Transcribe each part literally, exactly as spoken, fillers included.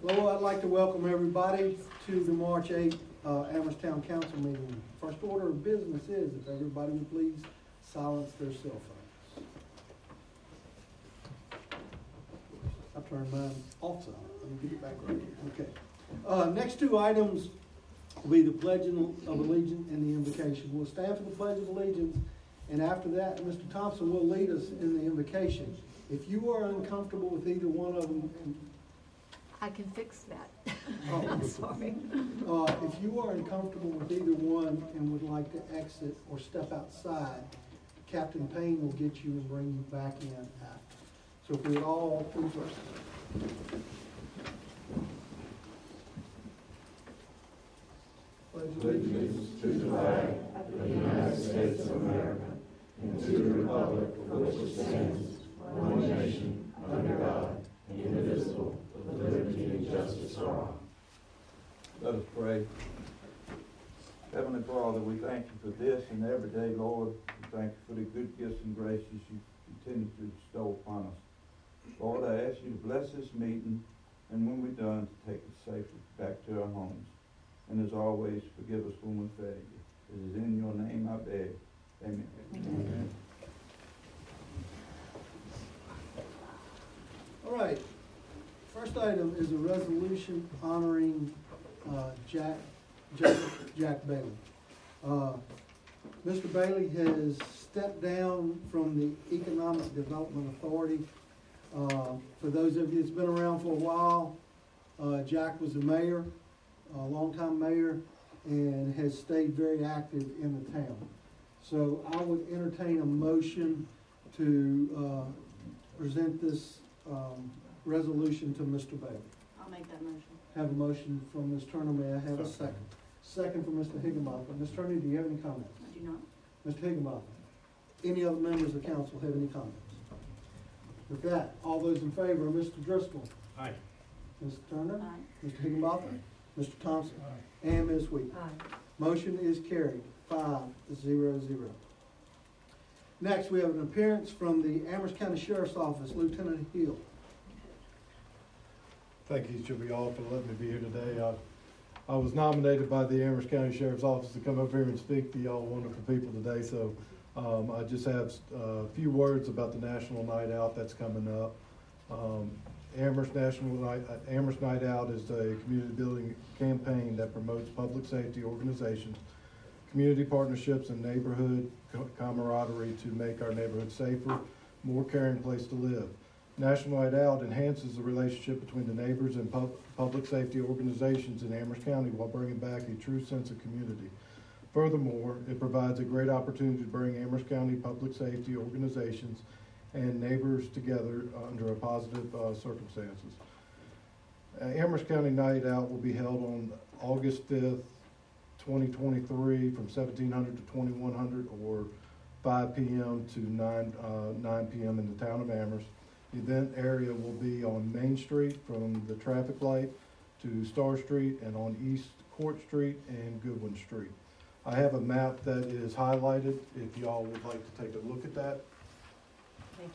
Well, I'd like to welcome everybody to the March eighth uh, Amherst Town Council meeting. First order of business is if everybody would please silence their cell phones. I turned mine off silent. Let me get it back right here. Okay. Uh, next two items will be the Pledge of Allegiance and the invocation. We'll stand for the Pledge of Allegiance, and after that, Mister Thompson will lead us in the invocation. If you are uncomfortable with either one of them, and I can fix that. Oh. I'm sorry. Uh, if you are uncomfortable with either one and would like to exit or step outside, Captain Payne will get you and bring you back in after. So if we would all please rise. Pledge allegiance to the flag of the United States of America and to the republic for which it stands, one nation, under God, indivisible, with liberty and justice for all. Let us pray. Heavenly Father, we thank you for this and every day, Lord. We thank you for the good gifts and graces you continue to bestow upon us. Lord, I ask you to bless this meeting, and when we're done, to take us safely back to our homes. And as always, forgive us when we fail you. It is in your name I beg. Amen. Amen. Amen. All right. First item is a resolution honoring uh, Jack, Jack, Jack Bailey. Uh, Mister Bailey has stepped down from the Economic Development Authority. Uh, for those of you that's been around for a while, uh, Jack was the mayor, a longtime mayor, and has stayed very active in the town. So I would entertain a motion to uh, present this um, resolution to Mister Bailey. I'll make that motion. Have a motion from Miz Turner. May I have a second? Second from Mister Higginbotham. Miz Turner, do you have any comments? I do not. Mister Higginbotham, any other members of council have any comments? With that, all those in favor, Mister Driscoll. Aye. Miz Turner. Aye. Mister Higginbotham. Mister Thompson. Aye. And Miz Wheat. Aye. Motion is carried, five zero zero. Next, we have an appearance from the Amherst County Sheriff's Office, Lieutenant Hill. Thank you, Chippy, all for letting me be here today. I, I was nominated by the Amherst County Sheriff's Office to come up here and speak to y'all wonderful people today. So um, I just have a few words about the National Night Out that's coming up. Um, Amherst National Night, Amherst Night Out is a community building campaign that promotes public safety organizations, community partnerships, and neighborhood camaraderie to make our neighborhood safer, more caring place to live. National Night Out enhances the relationship between the neighbors and pub- public safety organizations in Amherst County while bringing back a true sense of community. Furthermore, it provides a great opportunity to bring Amherst County public safety organizations and neighbors together under a positive uh, circumstances. Uh, Amherst County Night Out will be held on August fifth, twenty twenty-three from seventeen hundred to twenty-one hundred, or five p.m. to nine p.m. in the town of Amherst. The event area will be on Main Street from the traffic light to Star Street, and on East Court Street and Goodwin Street. I have a map that is highlighted if y'all would like to take a look at that. Thank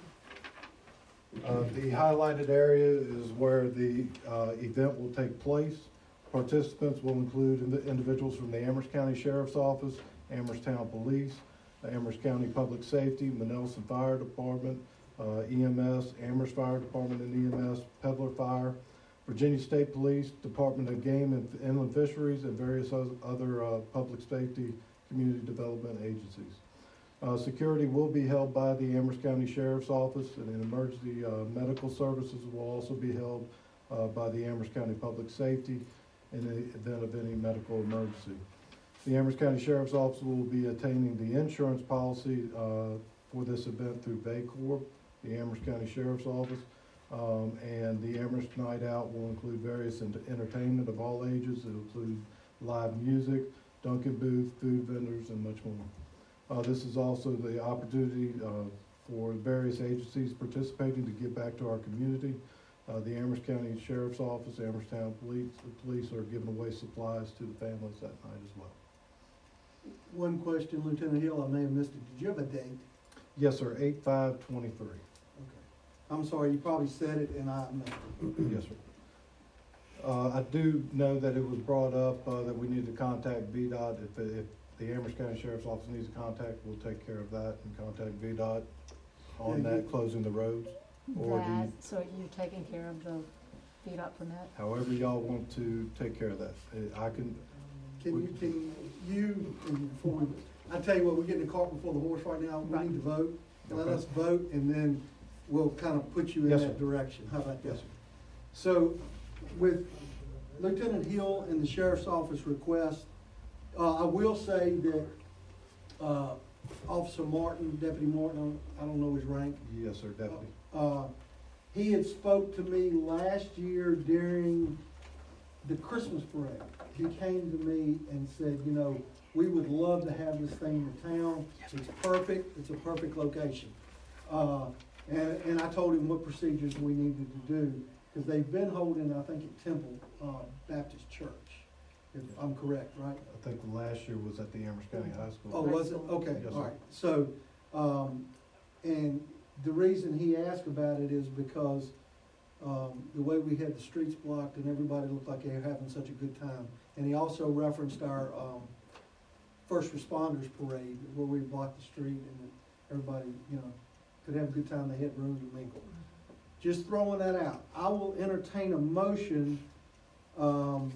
you. Uh, the highlighted area is where the uh, event will take place. Participants will include ind- individuals from the Amherst County Sheriff's Office, Amherst Town Police, the Amherst County Public Safety, Manelson Fire Department, uh, E M S, Amherst Fire Department and E M S, Peddler Fire, Virginia State Police, Department of Game and Inland Fisheries, and various other uh, public safety community development agencies. Uh, security will be held by the Amherst County Sheriff's Office, and emergency uh, medical services will also be held uh, by the Amherst County Public Safety in the event of any medical emergency. The Amherst County Sheriff's Office will be attaining the insurance policy uh, for this event through Baycorp, the Amherst County Sheriff's Office, um, and the Amherst Night Out will include various ent- entertainment of all ages. It'll include live music, Dunkin' booth, food vendors, and much more. Uh, this is also the opportunity uh, for various agencies participating to give back to our community. Uh, the Amherst County Sheriff's Office, Amherst Town Police, the police are giving away supplies to the families that night as well. One question, Lieutenant Hill, I may have missed it. Did you have a date? Yes, sir, eight five twenty-three. Okay. I'm sorry, you probably said it and I missed it. Yes, sir. Uh, I do know that it was brought up, uh, that we need to contact V DOT. If, if the Amherst County Sheriff's Office needs a contact, we'll take care of that and contact V DOT on Yeah, that, you- closing the roads. Or do That, you, so you're taking care of the V DOT permit? however y'all want to take care of that. Uh, I can, Can you, can you, and before we, I tell you what, we're getting the cart before the horse right now, we Right. need to vote. Let Okay. us vote, and then we'll kind of put you in Yes, that sir. direction, how about Yes, that? sir. So, with Lieutenant Hill and the Sheriff's Office request, uh, I will say that, uh, Officer Martin, Deputy Martin, I don't know his rank, Yes, sir, deputy. uh, he had spoke to me last year during the Christmas parade. He came to me and said, you know, we would love to have this thing in the town. It's perfect, it's a perfect location. Uh, and, and I told him what procedures we needed to do, because they've been holding, I think, at Temple, uh, Baptist Church, if I'm correct, right? I think the last year was at the Amherst County High School. Oh, was it? Okay, Yes, all sir. right. So, um, and the reason he asked about it is because, um, the way we had the streets blocked and everybody looked like they were having such a good time. And he also referenced our, um, first responders parade where we blocked the street and everybody, you know, could have a good time. They had room to mingle. Just throwing that out. I will entertain a motion, um,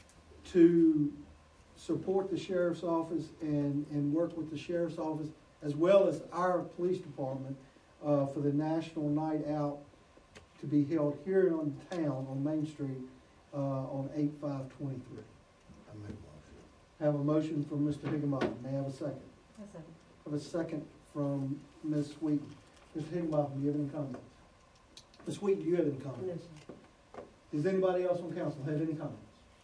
to support the sheriff's office and, and work with the sheriff's office as well as our police department, uh, for the National Night Out to be held here in town on Main Street, uh, on eight five twenty-three. I make a motion. Have a motion from Mister Higginbotham. May I have a second? Yes, sir. Have a second from Miz Sweeten. Mister Higginbotham, do you have any comments? Miz Sweeten, do you have any comments? Does anybody else on council have any comments?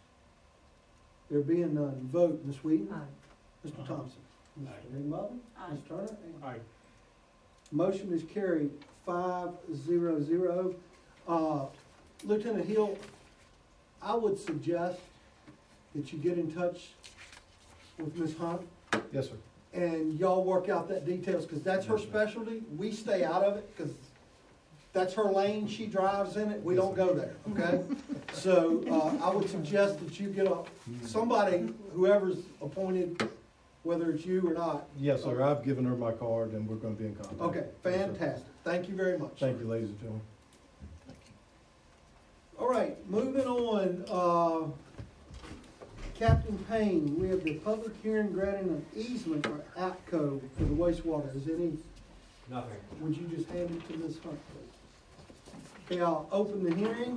There being none, vote, Miz Sweeten. Aye. Mister Aye. Thompson. Mister Aye. Higginbotham. Aye. Miz Turner. Aye. Motion is carried five zero zero. Uh, Lieutenant Hill, I would suggest that you get in touch with Miz Hunt Yes, sir. and y'all work out that details, because that's her Yes, sir. specialty. We stay out of it, because that's her lane, she drives in it, we Yes, don't sir. go there, okay? So, uh, I would suggest that you get a, somebody, whoever's appointed, whether it's you or not. Yes, sir. I've given her my card and we're gonna be in contact. Okay, Yes, sir. fantastic. Thank you very much. Thank you, ladies and gentlemen. All right, moving on, uh, Captain Payne, we have the public hearing granting an easement for APCO for the wastewater. Is any, Nothing. would you just hand it to Miz Hunt, please? Okay, I'll open the hearing.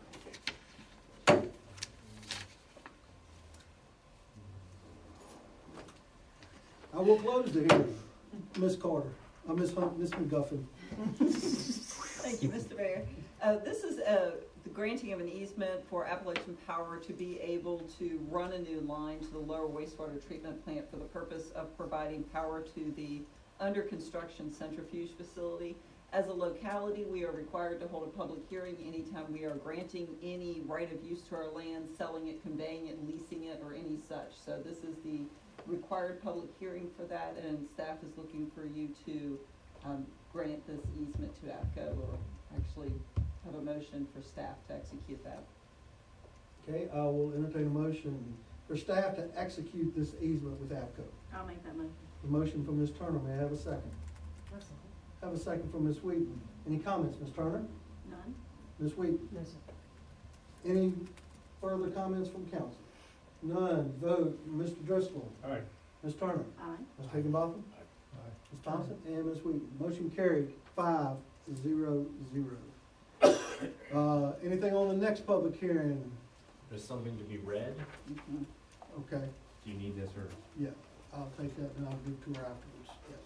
I will close the hearing. Miz Carter, uh, Miz Hunt, Miz McGuffin. Thank you, Mister Mayor. Uh, this is, uh, the granting of an easement for Appalachian Power to be able to run a new line to the lower wastewater treatment plant for the purpose of providing power to the under-construction centrifuge facility. As a locality, we are required to hold a public hearing anytime we are granting any right of use to our land, selling it, conveying it, leasing it, or any such. So this is the required public hearing for that, and staff is looking for you to um, grant this easement to APCO, or actually have a motion for staff to execute that. Okay, I will entertain a motion for staff to execute this easement with APCO. I'll make that motion. A motion from Miz Turner, may I have a second? Have a second from Miz Wheaton. Any comments, Miz Turner? None? Miz Wheaton? No, sir. Any further comments from council? None. Vote, Mister Driscoll. Aye. Miz Turner. Aye. Miz Higginbotham. Miz Thompson. And Miz Wheaton. Motion carried, five zero zero. Uh, anything on the next public hearing? There's something to be read. Mhm. Okay, Do you need this or? yeah, I'll take that and I'll give it to her afterwards,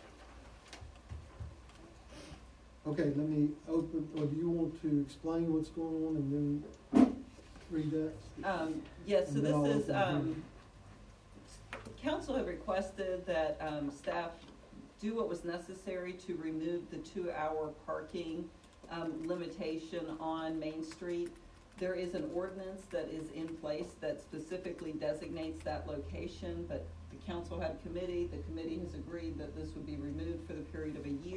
yeah. Okay, let me open, or do you want to explain what's going on and then read that? Um, yes, so And then I'll this open is, the um, hearing. council have requested that, um, staff do what was necessary to remove the two-hour parking, um, limitation on Main Street. There is an ordinance that is in place that specifically designates that location, but the council had a committee, the committee has agreed that this would be removed for the period of a year.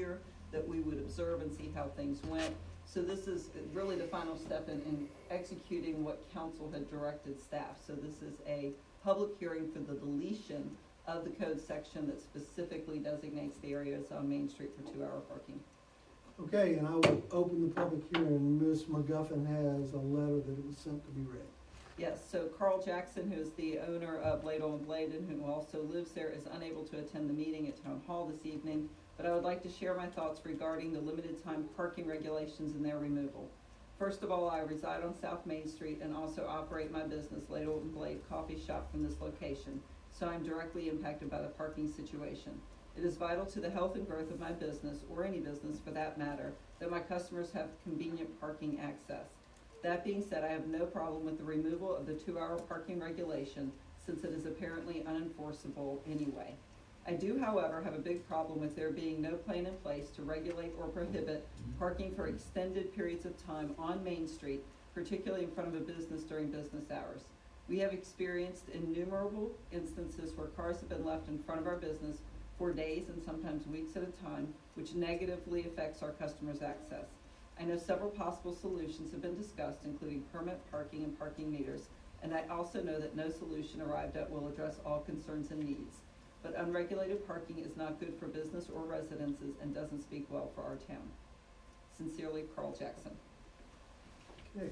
that we would observe and see how things went. So this is really the final step in, in executing what council had directed staff. So this is a public hearing for the deletion of the code section that specifically designates the areas on Main Street for two-hour parking. Okay, and I will open the public hearing. Miz McGuffin has a letter that was sent to be read. Yes, so Carl Jackson, who is the owner of Ladle and Blade and who also lives there, is unable to attend the meeting at Town Hall this evening, but I would like to share my thoughts regarding the limited time parking regulations and their removal. First of all, I reside on South Main Street and also operate my business, Ladle and Blade Coffee Shop, from this location, so I'm directly impacted by the parking situation. It is vital to the health and growth of my business, or any business for that matter, that my customers have convenient parking access. That being said, I have no problem with the removal of the two-hour parking regulation, since it is apparently unenforceable anyway. I do, however, have a big problem with there being no plan in place to regulate or prohibit parking for extended periods of time on Main Street, particularly in front of a business during business hours. We have experienced innumerable instances where cars have been left in front of our business for days and sometimes weeks at a time, which negatively affects our customers' access. I know several possible solutions have been discussed, including permit parking and parking meters, and I also know that no solution arrived at will address all concerns and needs. But unregulated parking is not good for business or residences and doesn't speak well for our town. Sincerely, Carl Jackson. Okay.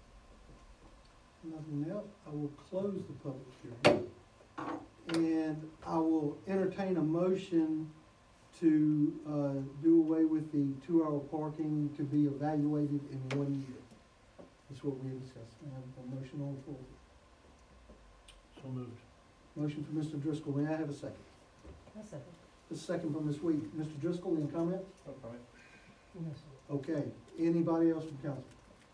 Nothing else, I will close the public hearing. And I will entertain a motion to, uh, do away with the two-hour parking to be evaluated in one year. That's what we discussed. I have a motion on the floor. So moved. Motion for Mister Driscoll, may I have a second? A second. A second from Miz Wheaton. Mister Driscoll, any comments? No comment. Yes. Okay, anybody else from council?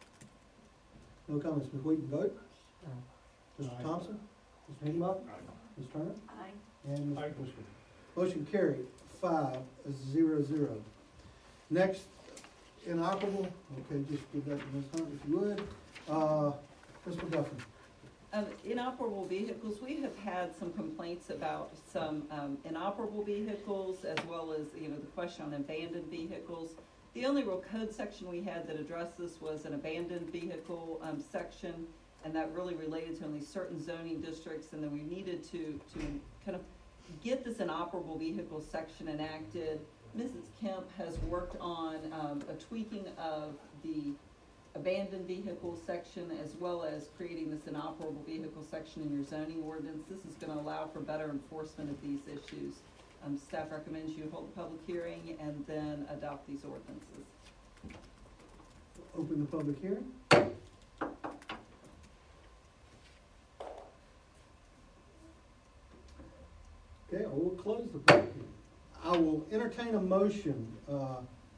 No comments, Miz Wheaton, vote. Aye. Mister Aye. Thompson? Mister Higginbotham? Miz Turner? Aye. And Mister Aye. Driscoll. Motion carried, five, zero, zero. Next, inoperable, okay, just give that to Miz Hunt if you would. Uh, Miz McGuffin. Um, inoperable vehicles, we have had some complaints about some, um, inoperable vehicles, as well as, you know, the question on abandoned vehicles. The only real code section we had that addressed this was an abandoned vehicle, um, section, and that really related to only certain zoning districts, and then we needed to, to kind of get this inoperable vehicle section enacted. Missus Kemp has worked on, um, a tweaking of the abandoned vehicle section, as well as creating this inoperable vehicle section in your zoning ordinance. This is gonna allow for better enforcement of these issues. Um, staff recommends you hold a public hearing and then adopt these ordinances. Open the public hearing. Okay, I will close the public hearing. I will entertain a motion, uh,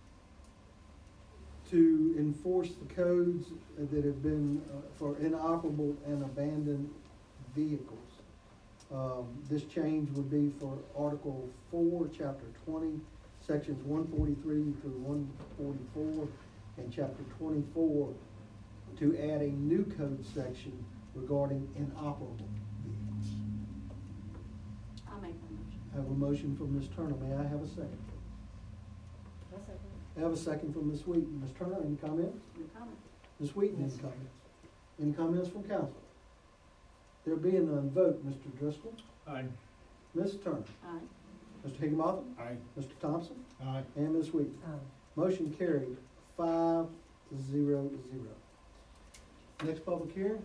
to enforce the codes that have been, uh, for inoperable and abandoned vehicles. Um, this change would be for Article four, Chapter twenty, Sections one forty-three through one forty-four, and Chapter twenty-four, to add a new code section regarding inoperable vehicles. I'll make the motion. I have a motion from Miz Turner. May I have a second? A second. I have a second from Miz Wheaton. Miz Turner, any comments? No comment. Miz Wheaton, any comments? Any comments from council? There being none, vote, Mister Driscoll. Aye. Miz Turner. Aye. Mister Higginbotham. Aye. Mister Thompson. Aye. And Miz Wheaton. Aye. Motion carried, five, zero, zero. Next public hearing.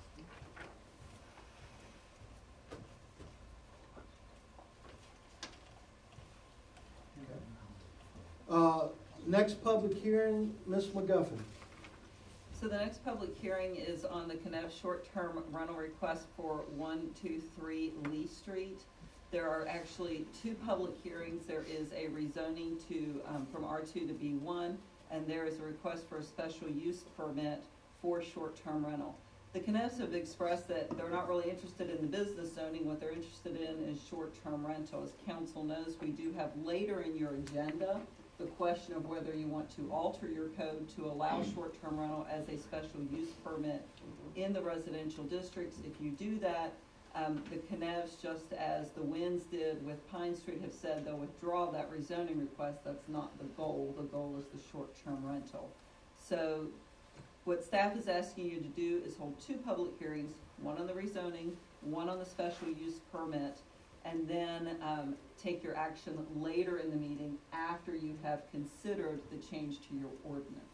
Uh, next public hearing, Miz McGuffin. So the next public hearing is on the Connect short-term rental request for one two three Lee Street. There are actually two public hearings. There is a rezoning to, um, from R two to B one, and there is a request for a special use permit for short-term rental. The Connects have expressed that they're not really interested in the business zoning. What they're interested in is short-term rental. As council knows, we do have later in your agenda the question of whether you want to alter your code to allow short-term rental as a special use permit in the residential districts. If you do that, Um, the Connevs, just as the Winds did with Pine Street, have said they'll withdraw that rezoning request. That's not the goal. The goal is the short-term rental. So what staff is asking you to do is hold two public hearings, one on the rezoning, one on the special use permit, and then um, take your action later in the meeting after you have considered the change to your ordinance.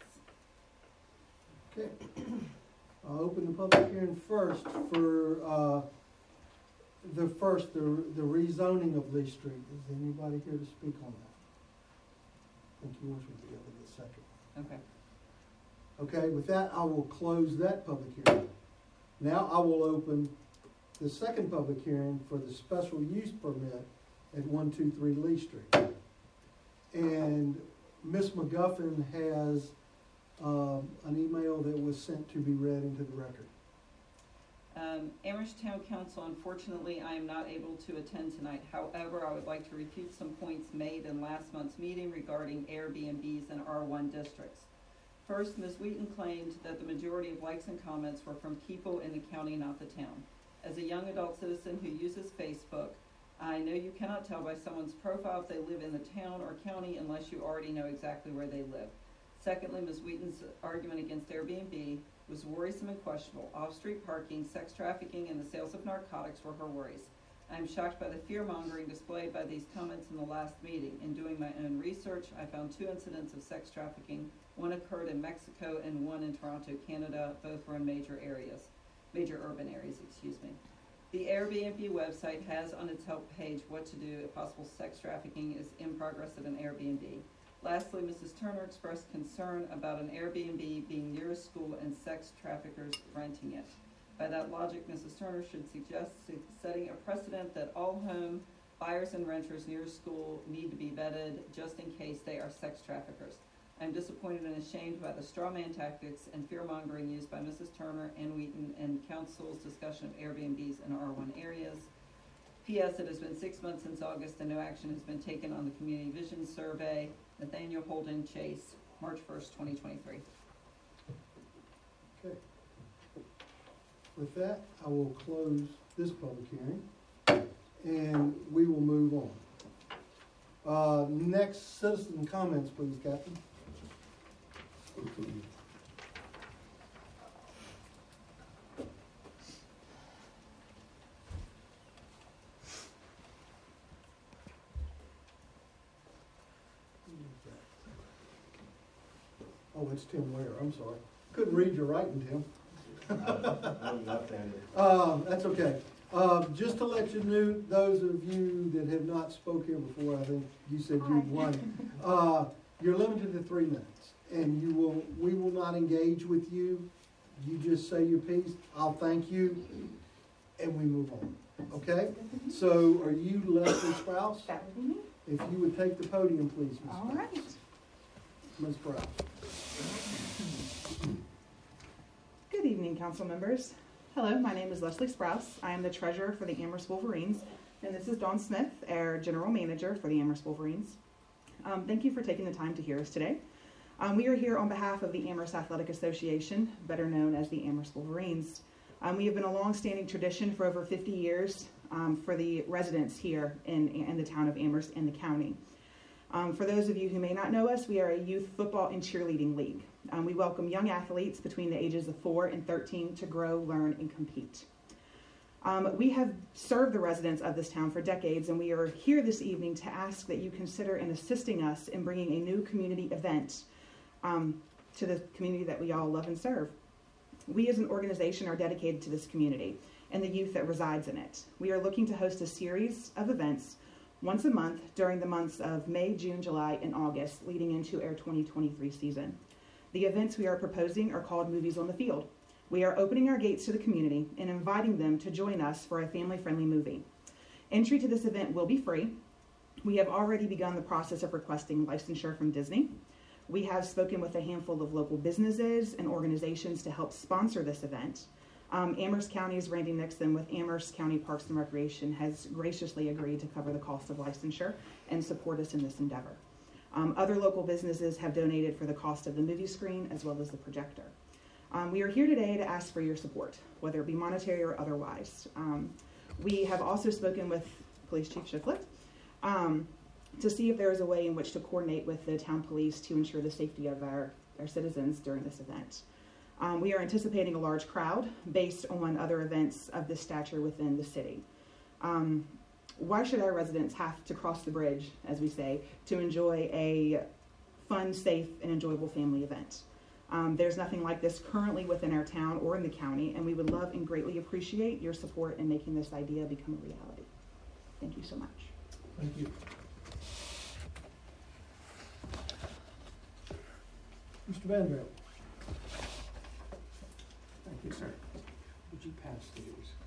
Okay. I'll open the public hearing first for, uh, the first, the, the rezoning of Lee Street. Is anybody here to speak on that? I think yours would be able to get second. Okay. Okay, with that, I will close that public hearing. Now I will open the second public hearing for the special use permit at one two three Lee Street. And Miz McGuffin has um, an email that was sent to be read into the record. Um, Amherst Town Council, unfortunately, I am not able to attend tonight. However, I would like to refute some points made in last month's meeting regarding Airbnbs in R one districts. First, Miz Wheaton claimed that the majority of likes and comments were from people in the county, not the town. As a young adult citizen who uses Facebook, I know you cannot tell by someone's profile if they live in the town or county unless you already know exactly where they live. Secondly, Miz Wheaton's argument against Airbnb was worrisome and questionable. Off-street parking, sex trafficking, and the sales of narcotics were her worries. I am shocked by the fear-mongering displayed by these comments in the last meeting. In doing my own research, I found two incidents of sex trafficking. One occurred in Mexico and one in Toronto, Canada. Both were in major areas, major urban areas, excuse me. The Airbnb website has on its help page what to do if possible sex trafficking is in progress at an Airbnb. Lastly, Missus Turner expressed concern about an Airbnb being near a school and sex traffickers renting it. By that logic, Missus Turner should suggest setting a precedent that all home buyers and renters near a school need to be vetted just in case they are sex traffickers. I am disappointed and ashamed by the straw man tactics and fear-mongering used by Missus Turner and Wheaton and Council's discussion of Airbnbs in R one areas. P S. It has been six months since August and no action has been taken on the Community Vision Survey. Nathaniel Holden Chase, March first, twenty twenty-three. Okay. With that, I will close this public hearing and we will move on. Uh, next, citizen comments, please, Captain. Oh, it's Tim Ware, I'm sorry. Couldn't read your writing, Tim. I'm left-handed. Uh, that's okay. Uh, just to let you know, those of you that have not spoke here before, I think you said you'd won. Uh, you're limited to three minutes, and you will. We will not engage with you. You just say your piece. I'll thank you, and we move on. Okay? So, are you Leslie Sprouse? That would be me. If you would take the podium, please, Miz All right. Miz Sprouse. Good evening, council members. Hello, my name is Leslie Sprouse. I am the treasurer for the Amherst Wolverines, and this is Dawn Smith, our general manager for the Amherst Wolverines. Um, thank you for taking the time to hear us today. Um, we are here on behalf of the Amherst Athletic Association, better known as the Amherst Wolverines. Um, we have been a long-standing tradition for over fifty years um, for the residents here in, in the town of Amherst and the county. Um, for those of you who may not know us, we are a youth football and cheerleading league. Um, we welcome young athletes between the ages of four and thirteen to grow, learn, and compete. Um, we have served the residents of this town for decades, and we are here this evening to ask that you consider in assisting us in bringing a new community event um, to the community that we all love and serve. We as an organization are dedicated to this community and the youth that resides in it. We are looking to host a series of events once a month during the months of May, June, July, and August, leading into our twenty twenty-three season. The events we are proposing are called Movies on the Field. We are opening our gates to the community and inviting them to join us for a family-friendly movie. Entry to this event will be free. We have already begun the process of requesting licensure from Disney. We have spoken with a handful of local businesses and organizations to help sponsor this event. Um, Amherst County's Randy Nixon with Amherst County Parks and Recreation has graciously agreed to cover the cost of licensure and support us in this endeavor. Um, other local businesses have donated for the cost of the movie screen as well as the projector. Um, we are here today to ask for your support, whether it be monetary or otherwise. Um, We have also spoken with Police Chief Shiflett um, to see if there is a way in which to coordinate with the town police to ensure the safety of our, our citizens during this event. Um, we are anticipating a large crowd based on other events of this stature within the city. Um, why should our residents have to cross the bridge, as we say, to enjoy a fun, safe, and enjoyable family event? Um, there's nothing like this currently within our town or in the county, and we would love and greatly appreciate your support in making this idea become a reality. Thank you so much. Thank you. Mister Vanderbilt. Thank you, sir. Would you pass these?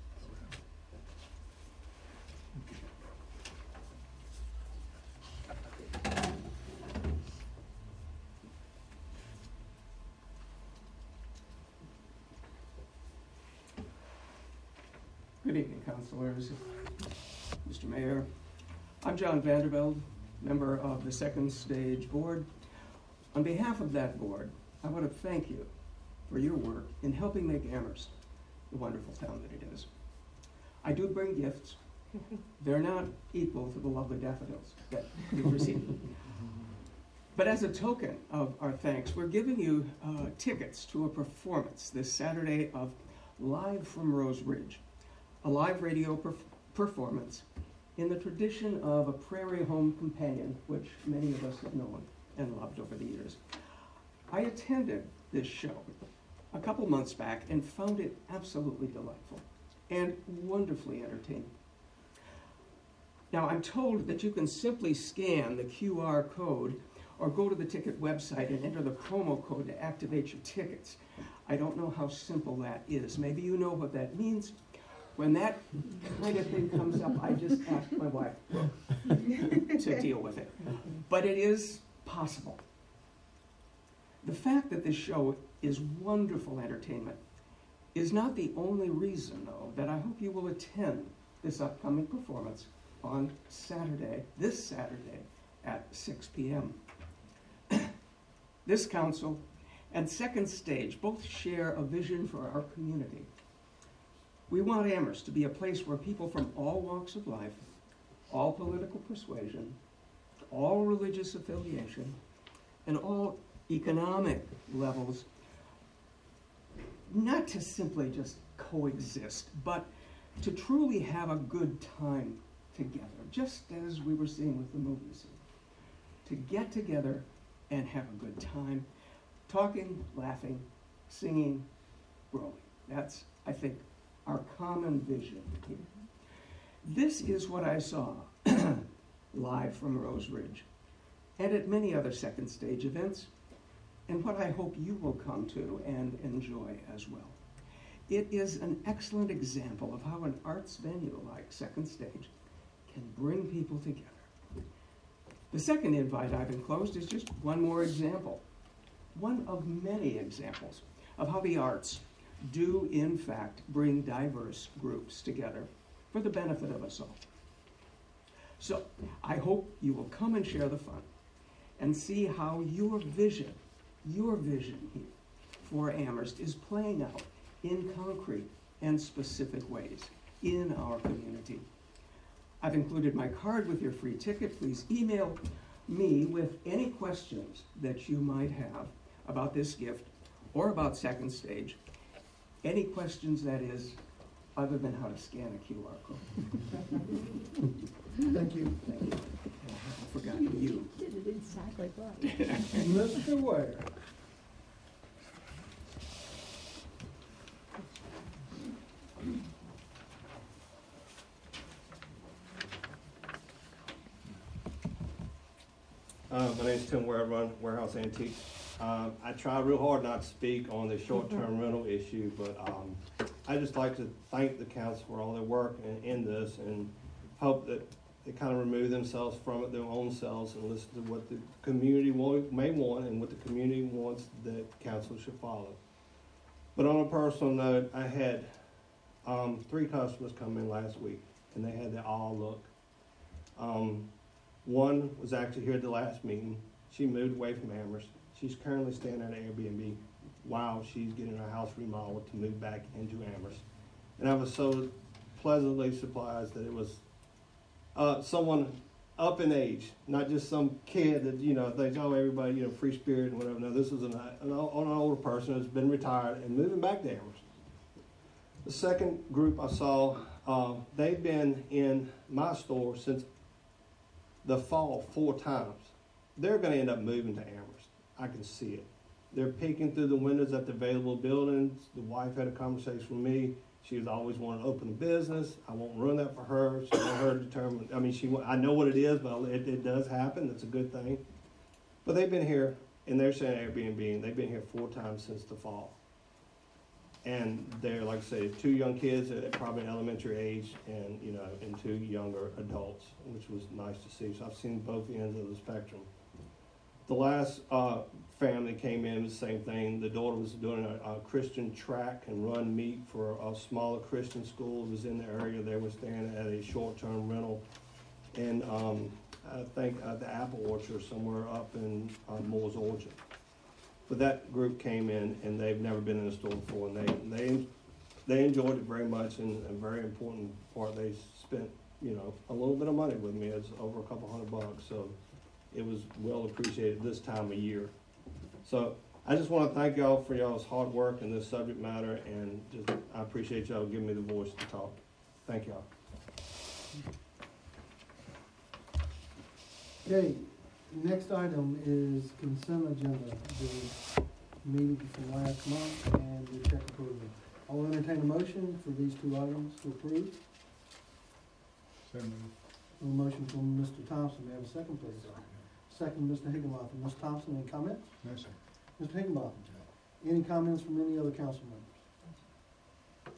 Good evening, councilors, Mister Mayor. I'm John Vanderbilt, member of the Second Stage Board. On behalf of that board, I want to thank you for your work in helping make Amherst the wonderful town that it is. I do bring gifts. They're not equal to the lovely daffodils that you've received. But as a token of our thanks, we're giving you uh, tickets to a performance this Saturday of Live from Rose Ridge, a live radio perf- performance in the tradition of a Prairie Home Companion, which many of us have known and loved over the years. I attended this show a couple months back and found it absolutely delightful and wonderfully entertaining. Now, I'm told that you can simply scan the Q R code or go to the ticket website and enter the promo code to activate your tickets. I don't know how simple that is. Maybe you know what that means. When that kind of thing comes up, I just ask my wife to deal with it. But it is possible. The fact that this show is wonderful entertainment is not the only reason, though, that I hope you will attend this upcoming performance on Saturday, this Saturday at six p.m. This council and Second Stage both share a vision for our community. We want Amherst to be a place where people from all walks of life, all political persuasion, all religious affiliation, and all economic levels, not to simply just coexist, but to truly have a good time together, just as we were seeing with the movies. To get together and have a good time, talking, laughing, singing, growing. That's, I think, our common vision here. This is what I saw live from Rose Ridge and at many other Second Stage events, and what I hope you will come to and enjoy as well. It is an excellent example of how an arts venue like Second Stage can bring people together. The second invite I've enclosed is just one more example, one of many examples of how the arts do in fact bring diverse groups together for the benefit of us all. So I hope you will come and share the fun and see how your vision, your vision here for Amherst is playing out in concrete and specific ways in our community. I've included my card with your free ticket. Please email me with any questions that you might have about this gift or about Second Stage. Any questions, that is, other than how to scan a Q R code. Thank you. Thank you. I forgot you. You did it exactly right. Mister Ware. Uh, my name is Tim Ware, I run Warehouse Antiques. Um, I try real hard not to speak on the short-term rental issue, but um, I just like to thank the council for all their work in, in this and hope that they kind of remove themselves from it, their own selves, and listen to what the community want, may want and what the community wants that council should follow. But on a personal note, I had um, three customers come in last week, and they had their all look. Um, one was actually here at the last meeting. She moved away from Amherst. She's currently staying at an Airbnb while she's getting her house remodeled to move back into Amherst. And I was so pleasantly surprised that it was uh, someone up in age, not just some kid that, you know, thinks, oh, everybody, you know, free spirit and whatever. No, this is an, an, an older person who's been retired and moving back to Amherst. The second group I saw, um, they've been in my store since the fall four times. They're going to end up moving to Amherst. I can see it. They're peeking through the windows at the available buildings. The wife had a conversation with me. She was always wanting to open a business. I won't ruin that for her. She let her determine. I mean, she. I know what it is, but it, it does happen. That's a good thing. But they've been here, and they're saying Airbnb, and they've been here four times since the fall. And they're, like I say, two young kids at probably elementary age, and you know, and two younger adults, which was nice to see. So I've seen both ends of the spectrum. The last uh, family came in, the same thing. The daughter was doing a, a Christian track and run meet for a smaller Christian school. It was in the area. They were staying at a short-term rental. And um, I think uh, the Apple Orchard somewhere up in uh, Moore's Orchard. But that group came in, and they've never been in a store before, and they they they enjoyed it very much. And a very important part, they spent, you know, a little bit of money with me. It's over a couple hundred bucks, so it was well appreciated this time of year. So I just want to thank y'all for y'all's hard work in this subject matter, and just I appreciate y'all giving me the voice to talk. Thank y'all. Okay, next item is consent agenda, the meeting from last month and the check approval. I'll entertain a motion for these two items to approve. Second. A motion from Mister Thompson, may I have a second, please? Second, Mister Higginbotham. Mister Thompson, any comments? No, sir. Mister Higginbotham, any comments from any other council members?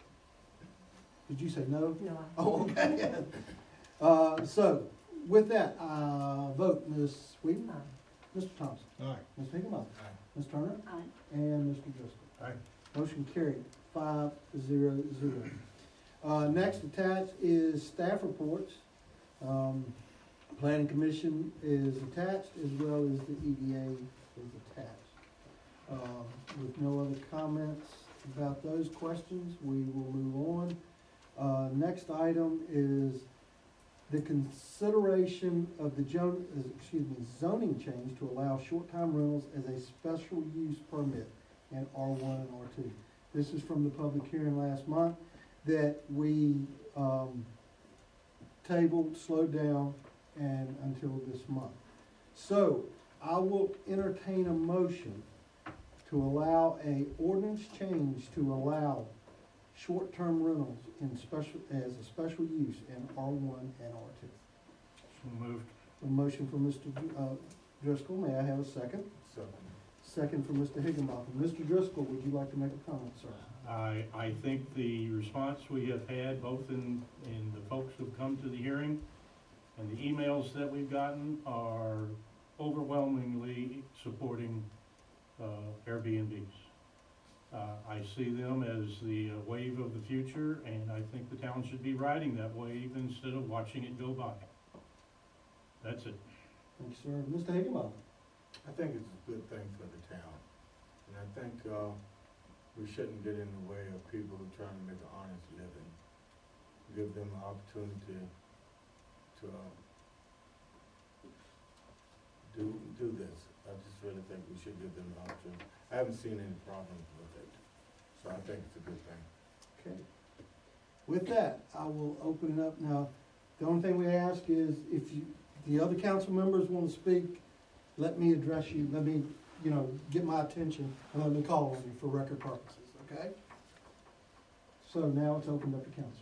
Did you say no? No, I. Oh, okay. Uh, so, with that, uh, vote, Miz Whedon, Aye. Mister Thompson, Aye. Mister Higginbotham, Aye. Miz Turner, Aye. and Mister Driscoll. Aye. Motion carried, five zero zero. Uh, next attached is staff reports. Um, Planning Commission is attached, as well as the E D A is attached. Um, with no other comments about those questions, we will move on. Uh, next item is the consideration of the jo- uh, excuse me, zoning change to allow short-time rentals as a special use permit in R one and R two. This is from the public hearing last month that we um, tabled, slowed down, and until this month. So I will entertain a motion to allow a ordinance change to allow short-term rentals in special, as a special use in R one and R two. So moved. A motion from Mister Dr- uh, Driscoll, may I have a second? Second. Second from Mister Higginbotham. Mister Driscoll, would you like to make a comment, sir? I, I think the response we have had, both in, in the folks who've come to the hearing and the emails that we've gotten, are overwhelmingly supporting uh, Airbnbs. Uh, I see them as the uh, wave of the future, and I think the town should be riding that wave instead of watching it go by. That's it. Thank you, sir. Mister Higginbotham? I think it's a good thing for the town, and I think, uh, we shouldn't get in the way of people who are trying to make an honest living. Give them the opportunity to, uh, do, do this. I just really think we should give them the opportunity. I haven't seen any problems with it, so I think it's a good thing. Okay. With that, I will open it up now. The only thing we ask is if you, the other council members want to speak, let me address you, let me, you know, get my attention, and let me call on you for record purposes, okay? So now it's opened up to council.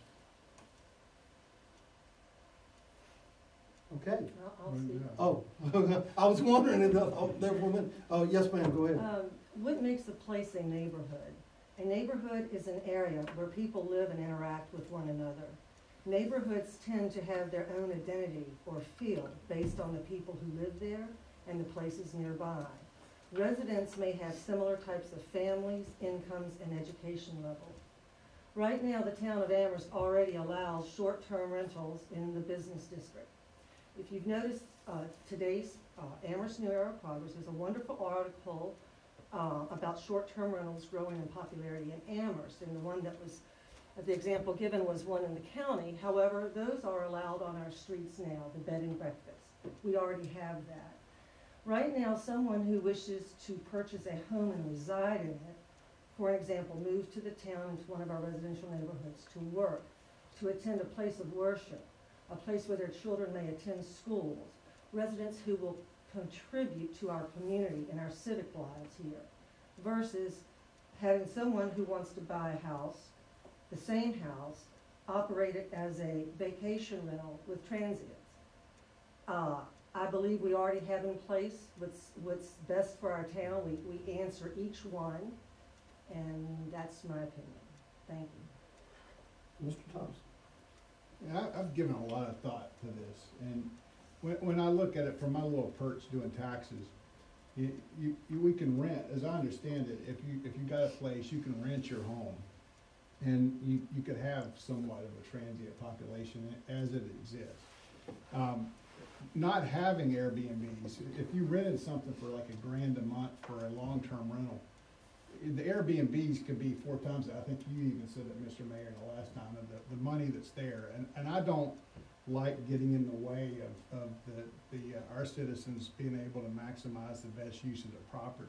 Okay. I'll, I'll speak. Oh, I was wondering if, oh, there were women, oh, yes ma'am, go ahead. Um, what makes a place a neighborhood? A neighborhood is an area where people live and interact with one another. Neighborhoods tend to have their own identity or feel based on the people who live there and the places nearby. Residents may have similar types of families, incomes, and education level. Right now, the town of Amherst already allows short-term rentals in the business district. If you've noticed, uh, today's uh, Amherst New Era Progress, there's a wonderful article uh, about short-term rentals growing in popularity in Amherst, and the one that was The example given was one in the county. However, those are allowed on our streets now, the bed and breakfast. We already have that. Right now, someone who wishes to purchase a home and reside in it, for example, move to the town into one of our residential neighborhoods to work, to attend a place of worship, a place where their children may attend schools, residents who will contribute to our community and our civic lives here, versus having someone who wants to buy a house, the same house, operate it as a vacation rental with transients. Uh, I believe we already have in place what's, what's best for our town. We, we answer each one, and that's my opinion. Thank you. Mister Thompson? Yeah, I- I've given a lot of thought to this, and when, when I look at it from my little perch doing taxes, you, you, you, we can rent, as I understand it, if you, if you got a place, you can rent your home. And you, you could have somewhat of a transient population as it exists. Um, not having Airbnbs, if you rented something for like a grand a month for a long-term rental, the Airbnbs could be four times that. I think you even said that, Mister Mayor, the last time, of the, the money that's there. And, and I don't like getting in the way of, of the, the, uh, our citizens being able to maximize the best use of their property.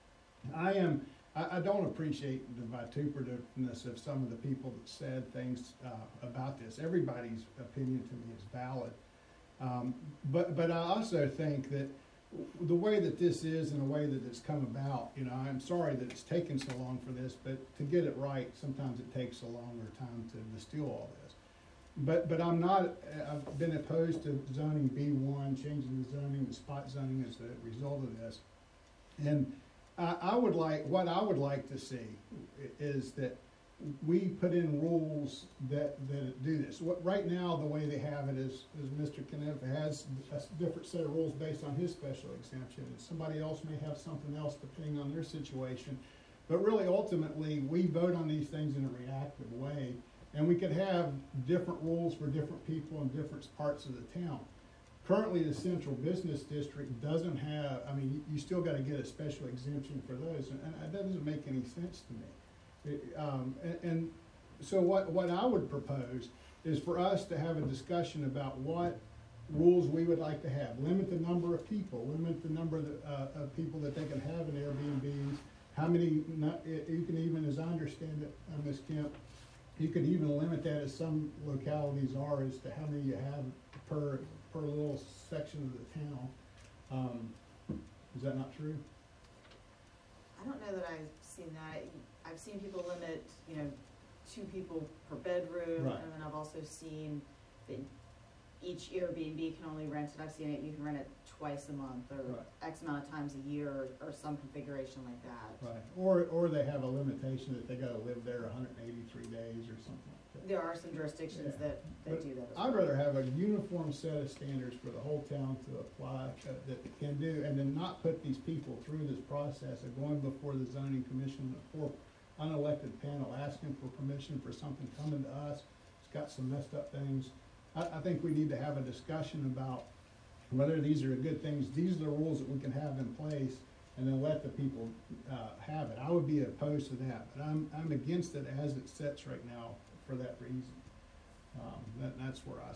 I am, I, I don't appreciate the vituperativeness of some of the people that said things uh, about this. Everybody's opinion to me is valid. Um, but, but I also think that the way that this is and the way that it's come about, you know, I'm sorry that it's taken so long for this, but to get it right, sometimes it takes a longer time to distill all this. But, but I'm not, I've been opposed to zoning B one, changing the zoning, the spot zoning as a result of this. And I, I would like, what I would like to see is that we put in rules that, that do this. What, right now, the way they have it is, is Mister Kniff has a different set of rules based on his special exemption, and somebody else may have something else depending on their situation. But really, ultimately, we vote on these things in a reactive way, and we could have different rules for different people in different parts of the town. Currently, the central business district doesn't have, I mean, you, you still gotta get a special exemption for those, and, and that doesn't make any sense to me. It, um, and, and so what, what I would propose is for us to have a discussion about what rules we would like to have. Limit the number of people, limit the number of, the, uh, of people that they can have in Airbnbs, how many, not, you can even, as I understand it, uh, Miz Kemp, you could even limit that, as some localities are, as to how many you have per, per little section of the town. Um, is that not true? I don't know that I've seen that. I've seen people limit, you know, two people per bedroom, Right. and then I've also seen that each Airbnb can only rent it. I've seen it, you can rent it twice a month or Right. X amount of times a year, or, or some configuration like that. Right, or, or they have a limitation that they gotta live there one hundred eighty-three days or something like that. There are some jurisdictions Yeah. that, that But do that as I'd well. rather have a uniform set of standards for the whole town to apply, uh, that can do, and then not put these people through this process of going before the zoning commission, or unelected panel, asking for permission for something coming to us. It's got some messed up things. I, I think we need to have a discussion about whether these are good things. These are the rules that we can have in place, and then let the people, uh, have it. I would be opposed to that, but I'm, I'm against it as it sits right now for that reason. Um, that, that's where I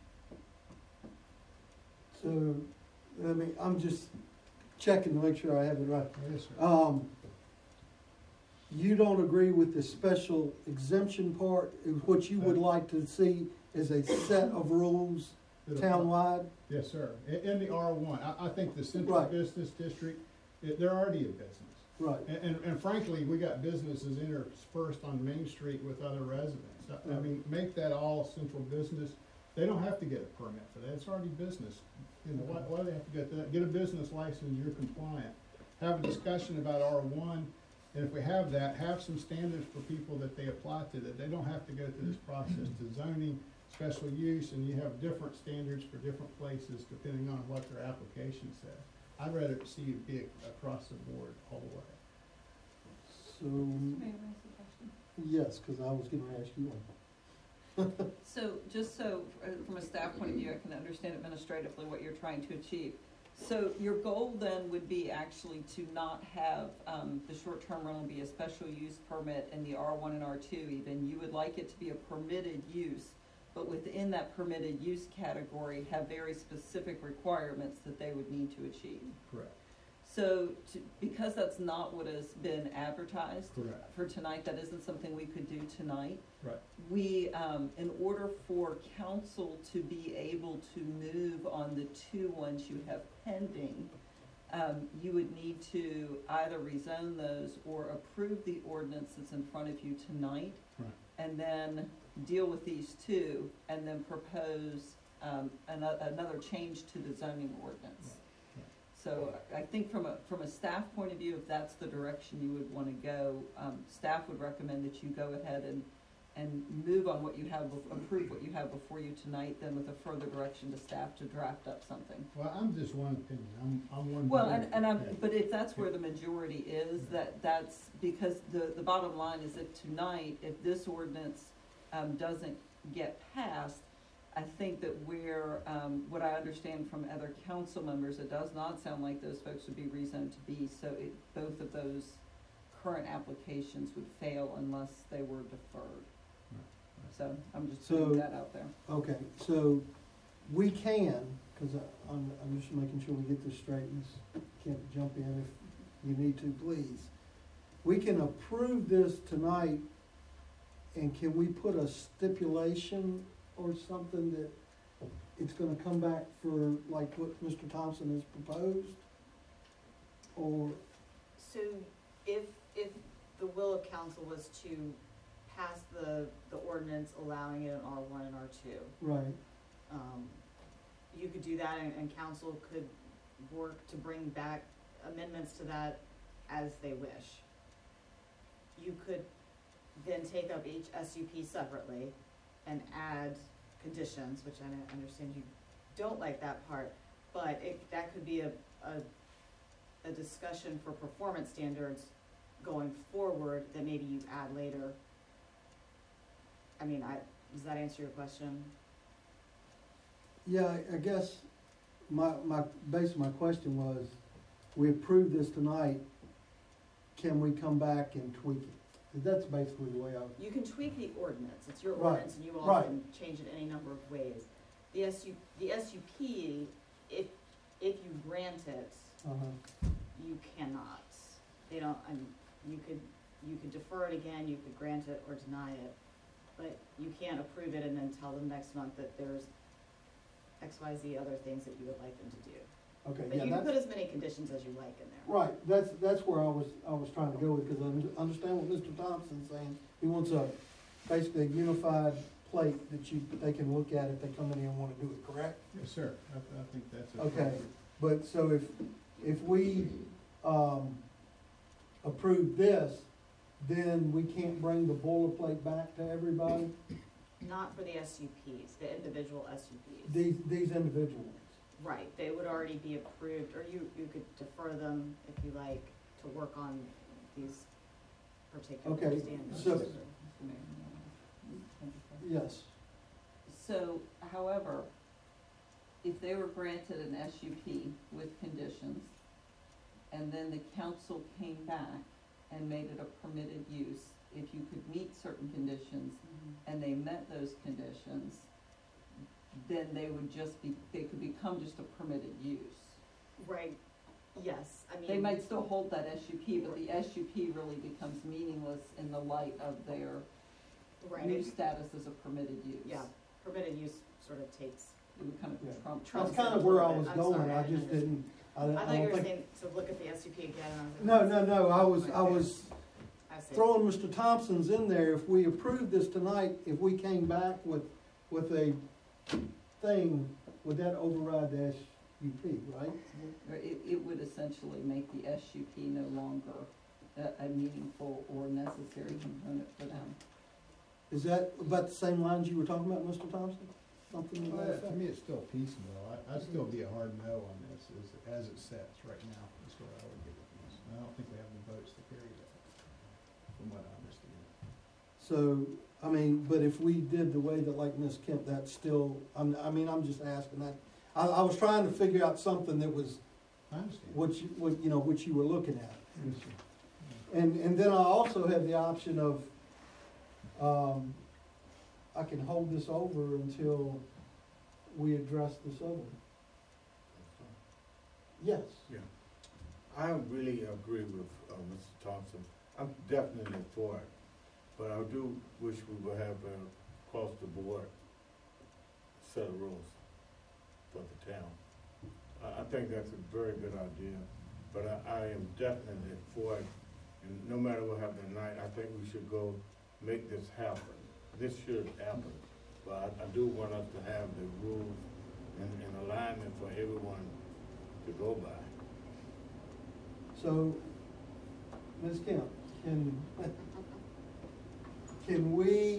stand. So, I mean, I'm just checking to make sure I have it right. Yes, sir. Um, you don't agree with the special exemption part? What you would like to see is a set of rules townwide? Yes, sir. In, in the R one, I, I think the central Right. business district, it- they're already a business. Right. And, and, and frankly, we got businesses interspersed on Main Street with other residents. I, I mean, make that all central business. They don't have to get a permit for that. It's already business. You know, why, why do they have to get that? Get a business license, you're compliant. Have a discussion about R one, and if we have that, have some standards for people that they apply to, that they don't have to go through this process to zoning, special use, and you have different standards for different places depending on what their application says. I'd rather see it be across the board all the way. So, May I ask a question? yes, because I was going to ask you one. So, just so, uh, from a staff point of view, I can understand administratively what you're trying to achieve. So your goal then would be actually to not have, um, the short-term rental be a special use permit in the R one and R two even. You would like it to be a permitted use, but within that permitted use category, have very specific requirements that they would need to achieve. Correct. So, to, because that's not what has been advertised Correct. for tonight, that isn't something we could do tonight. Right. We, um, in order for council to be able to move on the two ones you have pending, um, you would need to either rezone those or approve the ordinance that's in front of you tonight. Right. And then deal with these two, and then propose, um, ano- another change to the zoning ordinance. So I think from a, from a staff point of view, if that's the direction you would want to go, um, staff would recommend that you go ahead and, and move on what you have, bef- approve what you have before you tonight, then with a further direction to staff to draft up something. Well, I'm just one opinion, I'm, I'm one. Well, vote. and, and I'm, Yeah. but if that's where the majority is, that, that's, because the, the bottom line is if tonight, if this ordinance, um, doesn't get passed, I think that we're, um, what I understand from other council members, it does not sound like those folks would be rezoned to B, so it, both of those current applications would fail unless they were deferred. So I'm just So- putting that out there. Okay, so we can, because I'm, I'm just making sure we get this straight, Miz Kemp, jump in if you need to, please. We can approve this tonight, and can we put a stipulation or something that it's gonna come back for, like what Mister Thompson has proposed? Or, So if, if the will of council was to pass the, the ordinance allowing it in R one and R two, right, um, you could do that and, and council could work to bring back amendments to that as they wish. You could then take up each S U P separately and add conditions, which I don't- understand you don't like that part, but it, that could be a, a, a discussion for performance standards going forward that maybe you add later. I mean, I, does that answer your question? yeah, I- I guess my, my, basically my question was, we approved this tonight, can we come back and tweak it? That's basically the way I, You can tweak the ordinance, it's your Right, ordinance and you all right. can change it any number of ways. The S U, the S U P, if, if you grant it, uh-huh, you cannot. They don't, I mean, you could, you could defer it again, you could grant it or deny it, but you can't approve it and then tell them next month that there's X, Y, Z other things that you would like them to do. okay, But yeah, you can that's. put as many conditions as you like in there. Right, that's, that's where I was, I was trying to go with, because I un- understand what Mister Thompson's saying. He wants a, basically a unified plate that you, they can look at if they come in here and wanna do it, correct? Yes, sir, I, I think that's. a- Okay. But, so if, if we, um, approve this, then we can't bring the boilerplate back to everybody, Not for the S U Ps, the individual S U Ps. these, these individual ones. Right, they would already be approved, or you, you could defer them if you like, to work on these particular Okay, standards. so- Mister Mayor, Yes, So, however, if they were granted an S U P with conditions, and then the council came back and made it a permitted use, if you could meet certain conditions, Mhm. and they met those conditions, then they would just be, they could become just a permitted use. Right, yes, I mean. They might still hold that S U P, but the S U P really becomes meaningless in the light of their Right, new it- status as a permitted use. yeah, permitted use sort of takes, It would kind Yeah. of trump. that's Trumps kind it of a where little I bit. was I'm going, sorry, I I just understand. didn't, I, I I thought you don't were think. saying to look at the S U P again, and I was like. No, no, no, I was, I was I see. throwing Mister Thompson's in there. If we approved this tonight, if we came back with, with a thing, would that override the S U P, right? Or It, it would essentially make the S U P no longer a, a meaningful or necessary component for them. Is that about the same lines you were talking about, Mister Thompson? Something to Well, that to effect? me, it's still piecemeal, I, I'd still be a hard no on this as, as it sets right now, is where I would get with this. I don't think we have the votes to carry that, from what I understand. So, I mean, but if we did the way that like Miss Kemp, that's still, I'm, I mean, I'm just asking that. I, I was trying to figure out something that was I understand. which, what, you know, which you were looking at. Yes, sir. And, and then I also have the option of, um, I can hold this over until we address this other. Yes. Yeah. I really agree with, uh, Mister Thompson. I'm definitely for it, but I do wish we would have a across the board set of rules for the town. I, I think that's a very good idea, but I, I am definitely for it. And no matter what happens tonight, I think we should go make this happen. This should happen, but I, I do want us to have the rules and, and alignment for everyone to go by. So, Miz Kemp, can, can we,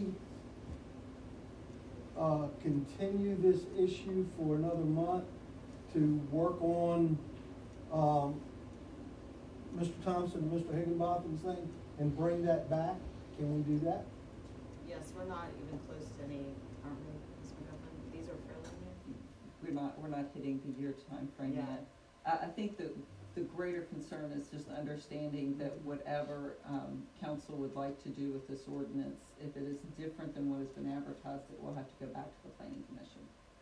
uh, continue this issue for another month to work on, um, Mister Thompson and Mister Higginbotham's thing and bring that back? Can we do that? Yes, we're not even close to any, aren't we, Miz McGovern? These are fairly new. We're not, we're not hitting the year timeframe Yeah. yet. I, I think that the greater concern is just understanding that whatever, um, council would like to do with this ordinance, if it is different than what has been advertised, it will have to go back to the planning commission.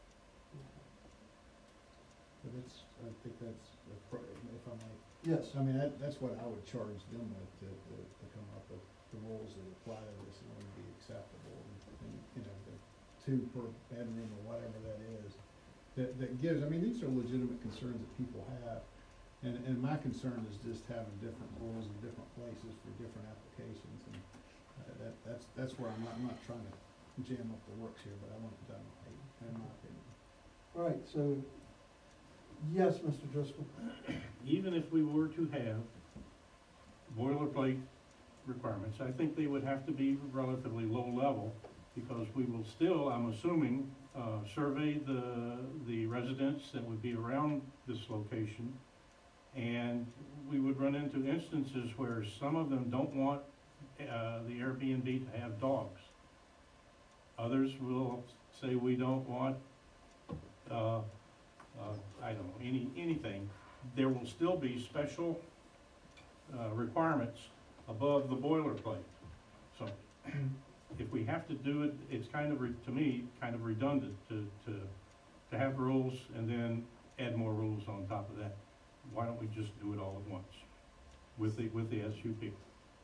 But it's, I think that's, a pro- if I might. Yes. I mean, that, that's what I would charge them with, to, to, to come up with the rules that apply to this in order to be acceptable. And, and, you know, the two per bedroom or whatever that is, that, that gives, I mean, these are legitimate concerns that people have. And, and my concern is just having different rules in different places for different applications. And uh, that, that's, that's where I'm not, I'm not trying to jam up the works here, but I want it done right, in my opinion. All right, so, yes, Mister Driscoll. Even if we were to have boilerplate requirements, I think they would have to be relatively low level, because we will still, I'm assuming, uh, survey the, the residents that would be around this location. And we would run into instances where some of them don't want, uh, the Airbnb to have dogs. Others will say we don't want, uh, uh, I don't know, any, anything. There will still be special, uh, requirements above the boilerplate. So if we have to do it, it's kind of, re- to me, kind of redundant to, to, to have rules and then add more rules on top of that. Why don't we just do it all at once with the, with the S U P?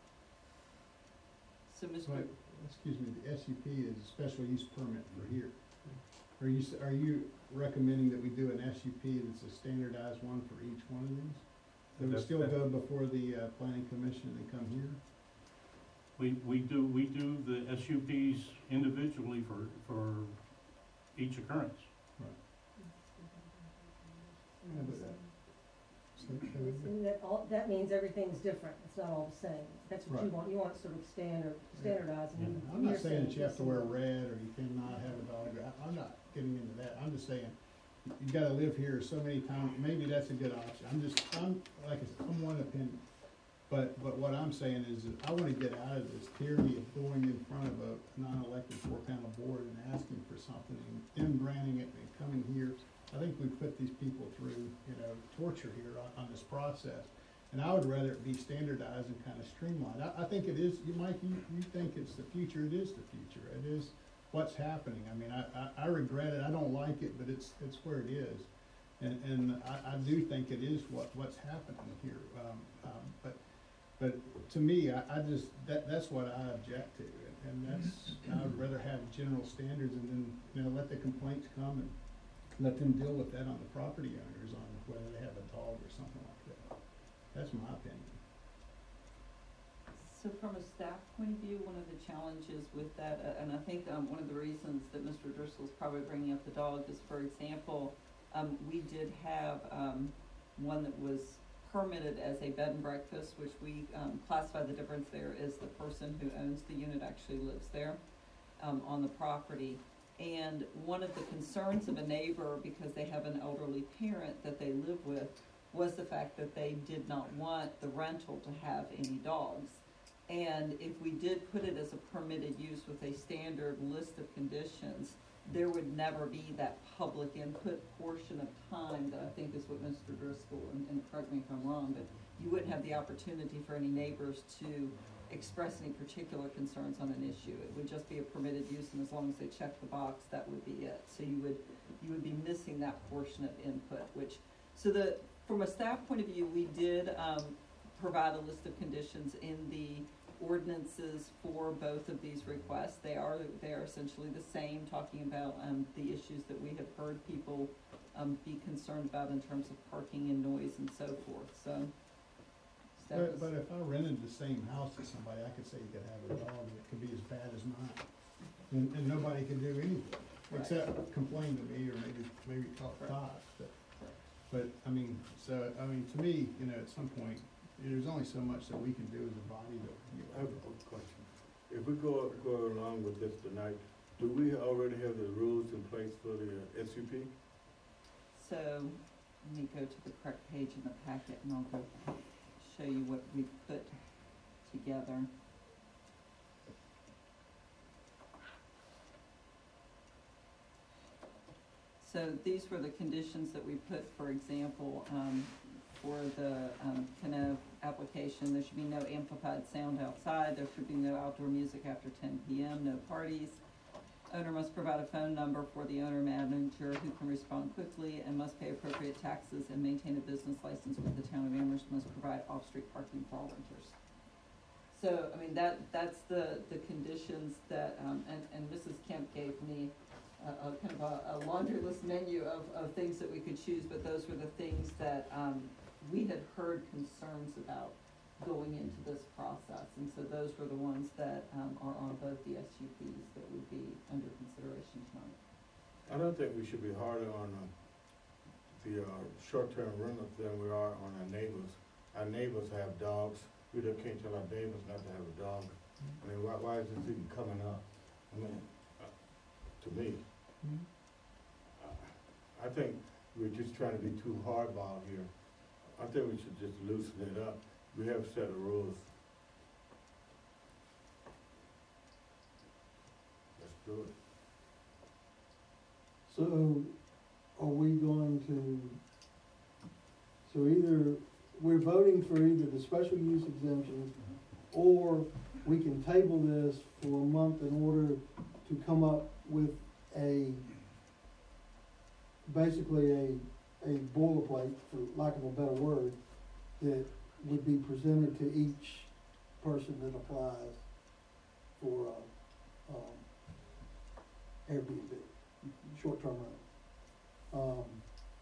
So, Mister But, excuse me, the S U P is a special use permit for here. Are you, s- are you recommending that we do an S U P that's a standardized one for each one of these? That would That's- still that- go before the, uh, planning commission and come here? We, we do, we do the S U Ps individually for, for each occurrence. Yeah, but that- so- so- And that all, that means everything's different, it's not all the same. That's what you Right. want, you want sort of standard, standardized. and you- I'm not you're saying that you have to wear this is- red or you cannot have a dog, I- I'm not getting into that, I'm just saying, you- you gotta live here so many times, maybe that's a good option, I'm just, I'm, like I said, I'm one opinion. But, but what I'm saying is that I wanna get out of this tyranny of going in front of a non-elected four-panel board and asking for something and them granting it and coming here. I think we put these people through, you know, torture here on, on this process. And I would rather it be standardized and kind of streamlined. I, I think it is, you, Mike, you, you think it's the future, it is the future, it is what's happening. I mean, I, I, I regret it, I don't like it, but it's, it's where it is. And, and I, I do think it is what, what's happening here. Um, um, but, but to me, I, I just, that, that's what I object to. And that's, I would rather have general standards and then, you know, let the complaints come and let them deal with that on the property owners on whether they have a dog or something like that. That's my opinion. So from a staff point of view, one of the challenges with that, uh, and I think um, one of the reasons that Mister Driscoll's probably bringing up the dog is, for example, um, we did have um, one that was permitted as a bed and breakfast, which we um, classify the difference there is the person who owns the unit actually lives there um, on the property. And one of the concerns of a neighbor, because they have an elderly parent that they live with, was the fact that they did not want the rental to have any dogs. And if we did put it as a permitted use with a standard list of conditions, there would never be that public input portion of time that I think is what Mister Driscoll, and, and correct me if I'm wrong, but you wouldn't have the opportunity for any neighbors to express any particular concerns on an issue. It would just be a permitted use, and as long as they check the box, that would be it. So you would, you would be missing that portion of input, which, so the, from a staff point of view, we did, um, provide a list of conditions in the ordinances for both of these requests. They are, they are essentially the same, talking about, um, the issues that we have heard people, um, be concerned about in terms of parking and noise and so forth, so. staff But, is- but if I rented the same house to somebody, I could say you could have a dog, and it could be as bad as mine. And, and nobody can do anything, Right. except complain to me, or maybe, maybe talk Correct. Todd, but, but, I mean, so, I mean, to me, you know, at some point, there's only so much that we can do as a body to, you I have know. a question. If we go, go along with this tonight, do we already have the rules in place for the uh, S U P? So, let me go to the correct page in the packet and I'll go show you what we put together. So these were the conditions that we put, for example, um, for the, um, Cano application. There should be no amplified sound outside, there should be no outdoor music after ten P M, no parties. Owner must provide a phone number for the owner manager who can respond quickly, and must pay appropriate taxes and maintain a business license with the town of Amherst, must provide off-street parking for all renters. So, I mean, that, that's the, the conditions that, um, and, and Missus Kemp gave me a, a kind of a, a laundry list menu of, of things that we could choose, but those were the things that, um, we had heard concerns about going into this process, and so those were the ones that, um, are on both the S U Ps that would be under consideration tonight. I don't think we should be harder on uh, the uh, short-term rentals than we are on our neighbors. Our neighbors have dogs. We just can't tell our neighbors not to have a dog. I mean, why, why is this even coming up? I mean, uh, to me, uh, I think we're just trying to be too hardball here. I think we should just loosen it up. We have a set of rules. Let's do it. So, are we going to, so either, we're voting for either the special use exemptions, or we can table this for a month in order to come up with a, basically a, a boilerplate, for lack of a better word, that would be presented to each person that applies for, uh, um, Airbnb, short-term rental. Um,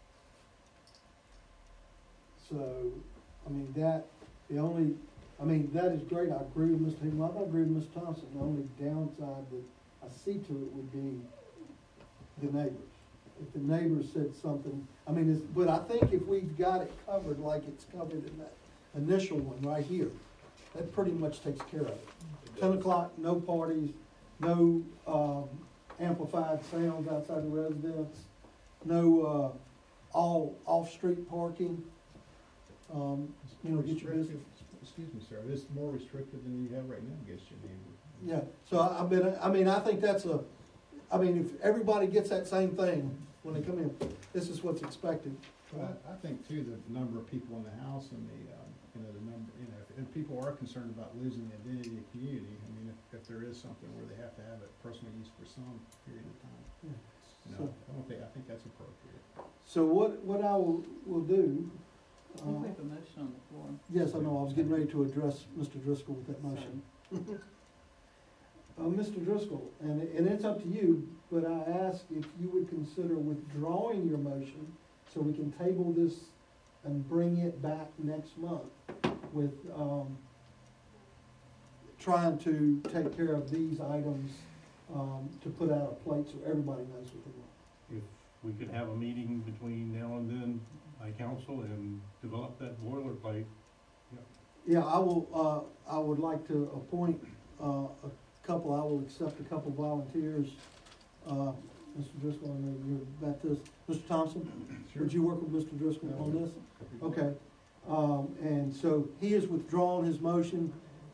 so, I mean, that, the only, I mean, that is great, I agree with Mister Hickman, I agree with Mister Thompson, the only downside that I see to it would be the neighbors. If the neighbors said something, I mean, it's, but I think if we've got it covered like it's covered in that initial one right here, that pretty much takes care of it. Ten o'clock, no parties, no, um, amplified sounds outside the residence, no, uh, all off-street parking. Um, you know, get your business. Restrictive- Excuse me, sir, it's more restrictive than you have right now against your neighbor. Yeah, so I, I mean, I mean, I think that's a, I mean, if everybody gets that same thing when they come in, this is what's expected. Well, I, I think too, the number of people in the house and the, um, you know, the number, you know, if, if people are concerned about losing the identity of the community, I mean, if, if there is something where they have to have it personal use for some period of time, Yeah. you know, I don't think, I think that's appropriate. So what, what I will, will do, I think uh, we have a motion on the floor. yes, I know, I was getting ready to address Mister Driscoll with that motion. Uh, Mister Driscoll, and, and it's up to you, but I ask if you would consider withdrawing your motion so we can table this and bring it back next month with, um, trying to take care of these items, um, to put out a plate so everybody knows what they want. If we could have a meeting between now and then by council and develop that boilerplate. Yeah, I will, uh, I would like to appoint, uh, a couple, I will accept a couple volunteers. Uh, Mister Driscoll, I know you're about this. Mister Thompson, would you work with Mister Driscoll on this? Okay, um, and so he has withdrawn his motion,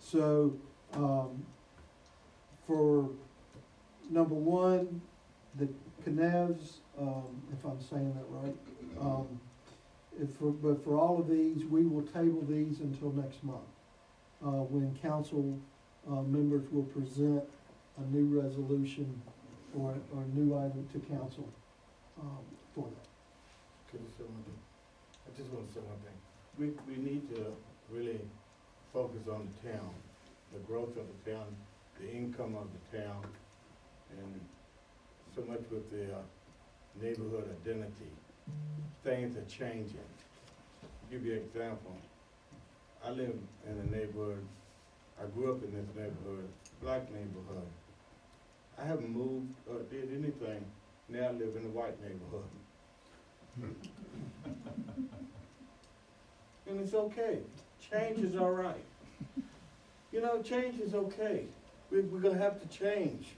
So, um, for number one, the Canevs, um, if I'm saying that right, um, if for, but for all of these, we will table these until next month, uh, when council, uh, members will present a new resolution or, or a new item to council, um, for that. Could you say one thing? I just want to say one thing. We, we need to really focus on the town, the growth of the town, the income of the town, and so much with the uh, neighborhood identity. Things are changing. I'll give you an example. I live in a neighborhood, I grew up in this neighborhood, black neighborhood. I haven't moved or did anything. Now I live in a white neighborhood. And it's okay. Change is all right. You know, change is okay. We, we're gonna have to change.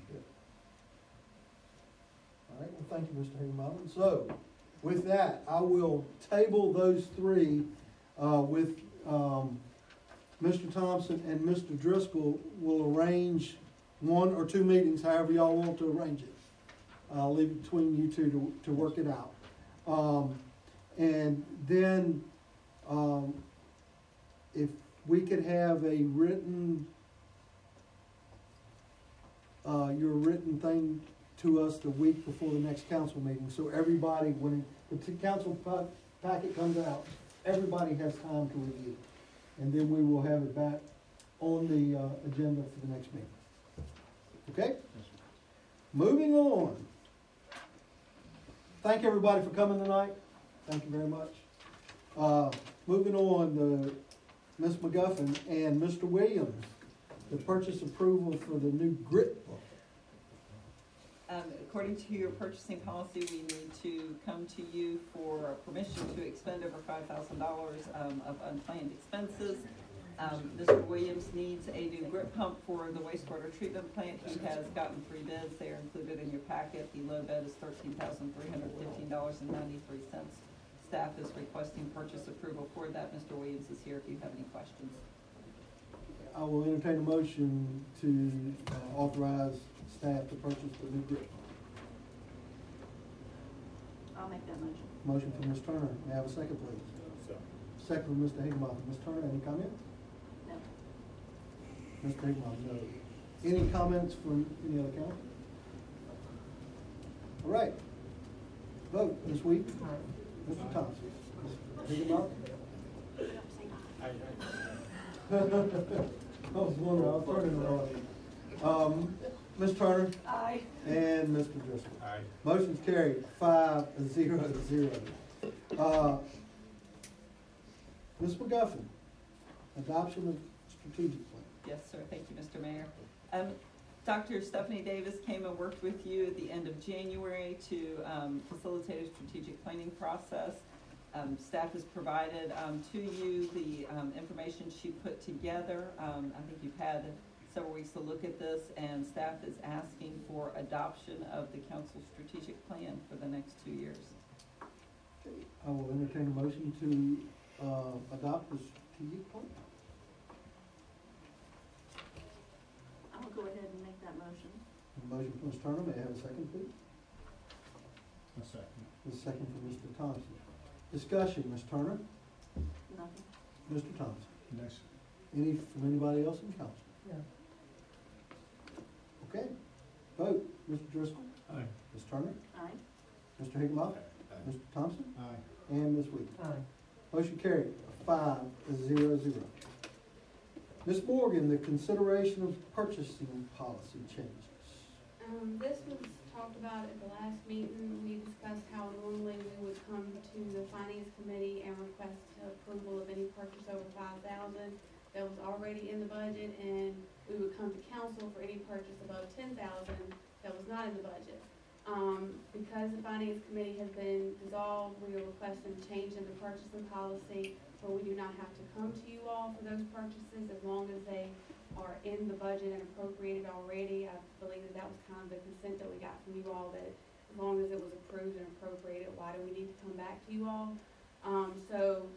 All right, well, thank you, Mister Higginbotham. So, with that, I will table those three, uh, with, um, Mister Thompson and Mister Driscoll will arrange one or two meetings, however y'all want to arrange it. I'll leave it between you two to, to work it out. Um, and then, um, if we could have a written, uh, your written thing to us the week before the next council meeting, so everybody, when the t- council pa- packet comes out, everybody has time to review. And then we will have it back on the, uh, agenda for the next meeting. Okay? Moving on. Thank everybody for coming tonight. Thank you very much. Uh, moving on, the Miz McGuffin and Mister Williams, the purchase approval for the new grit book. Um, according to your purchasing policy, we need to come to you for permission to expend over five thousand dollars um, of unplanned expenses. Um, Mister Williams needs a new grip pump for the wastewater treatment plant. He has gotten three bids. They are included in your packet. The low bid is thirteen thousand three hundred fifteen dollars and ninety-three cents. Staff is requesting purchase approval for that. Mister Williams is here if you have any questions. I will entertain a motion to uh, authorize staff to purchase the new grip pump. I'll make that motion. Motion from Miz Turner. May I have a second, please? So, Second from Mister Higginbotham. Miz Turner, any comments? No. Mister Higginbotham, no. Any comments from any other council? All right. Vote this week. Mister Thompson. Mister Higginbotham? I, I, I was wondering, I was turning it on. Um, Miz Turner Aye. and Mister Driscoll. I, Motion's carried, five, zero, zero. Uh, Miz McGuffin, adoption of strategic plan. Yes, sir. Thank you, Mister Mayor. Um, Doctor Stephanie Davis came and worked with you at the end of January to um, facilitate a strategic planning process. Um, staff has provided um, to you the um, information she put together. Um, I think you've had several weeks to look at this, and staff is asking for adoption of the council's strategic plan for the next two years. I will entertain a motion to uh, adopt the strategic plan. I'll go ahead and make that motion. A motion from Miz Turner, may I have a second, please? A second. A second from Mister Thompson. Discussion, Miz Turner, Nothing. Mister Thompson. Next. Any from anybody else in council? No. Okay, vote, Mister Driscoll, Aye. Miz Turner, Aye. Mister Higginbotham, I, Mister Thompson, Aye. and Miz Weaver. Aye. Motion carried, five, zero, zero. Miz Morgan, the consideration of purchasing policy changes. Um, this was talked about at the last meeting. We discussed how normally we would come to the finance committee and request approval of any purchase over five thousand that was already in the budget, and we would come to council for any purchase above ten thousand that was not in the budget. Um, because the finance committee has been dissolved, we are requesting a change in the purchasing policy where we do not have to come to you all for those purchases as long as they are in the budget and appropriated already. I believe that that was kind of the consent that we got from you all, that as long as it was approved and appropriated, why do we need to come back to you all? Um, so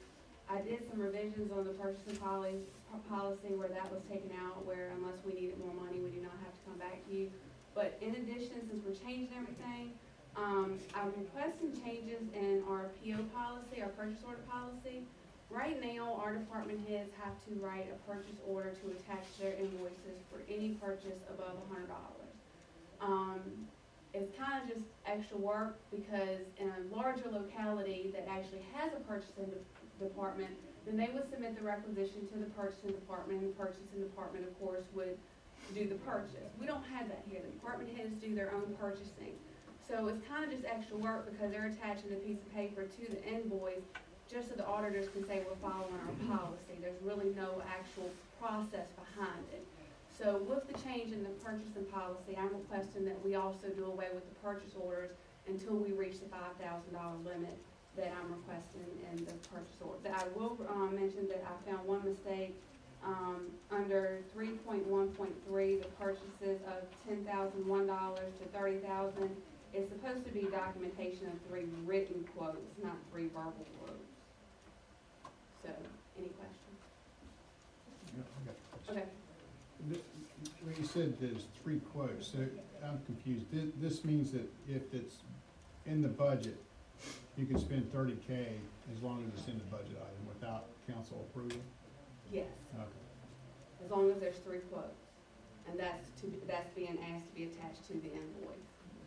I did some revisions on the purchasing policy, policy where that was taken out, where unless we needed more money, we do not have to come back to you. But in addition, since we're changing everything, um, I'm requesting changes in our P O policy, our purchase order policy. Right now, our department heads have to write a purchase order to attach their invoices for any purchase above a hundred dollars. Um, it's kind of just extra work because in a larger locality that actually has a purchasing de- department, then they would submit the requisition to the purchasing department, and the purchasing department, of course, would do the purchase. We don't have that here. The department heads do their own purchasing. So it's kind of just extra work because they're attaching a piece of paper to the invoice just so the auditors can say we're following our policy. There's really no actual process behind it. So with the change in the purchasing policy, I'm requesting that we also do away with the purchase orders until we reach the five thousand dollar limit that I'm requesting in the purchase order. That I will um, mention that I found one mistake um, under three point one point three, the purchases of ten thousand one dollars to thirty thousand dollars. It's supposed to be documentation of three written quotes, not three verbal quotes. So, any questions? Yeah, I got a question. Okay. Th- When you said there's three quotes, so I'm confused. This, this means that if it's in the budget, you can spend thirty K as long as it's in the budget item without council approval? Yes, Okay. as long as there's three quotes. And that's to, be- that's being asked to be attached to the invoice.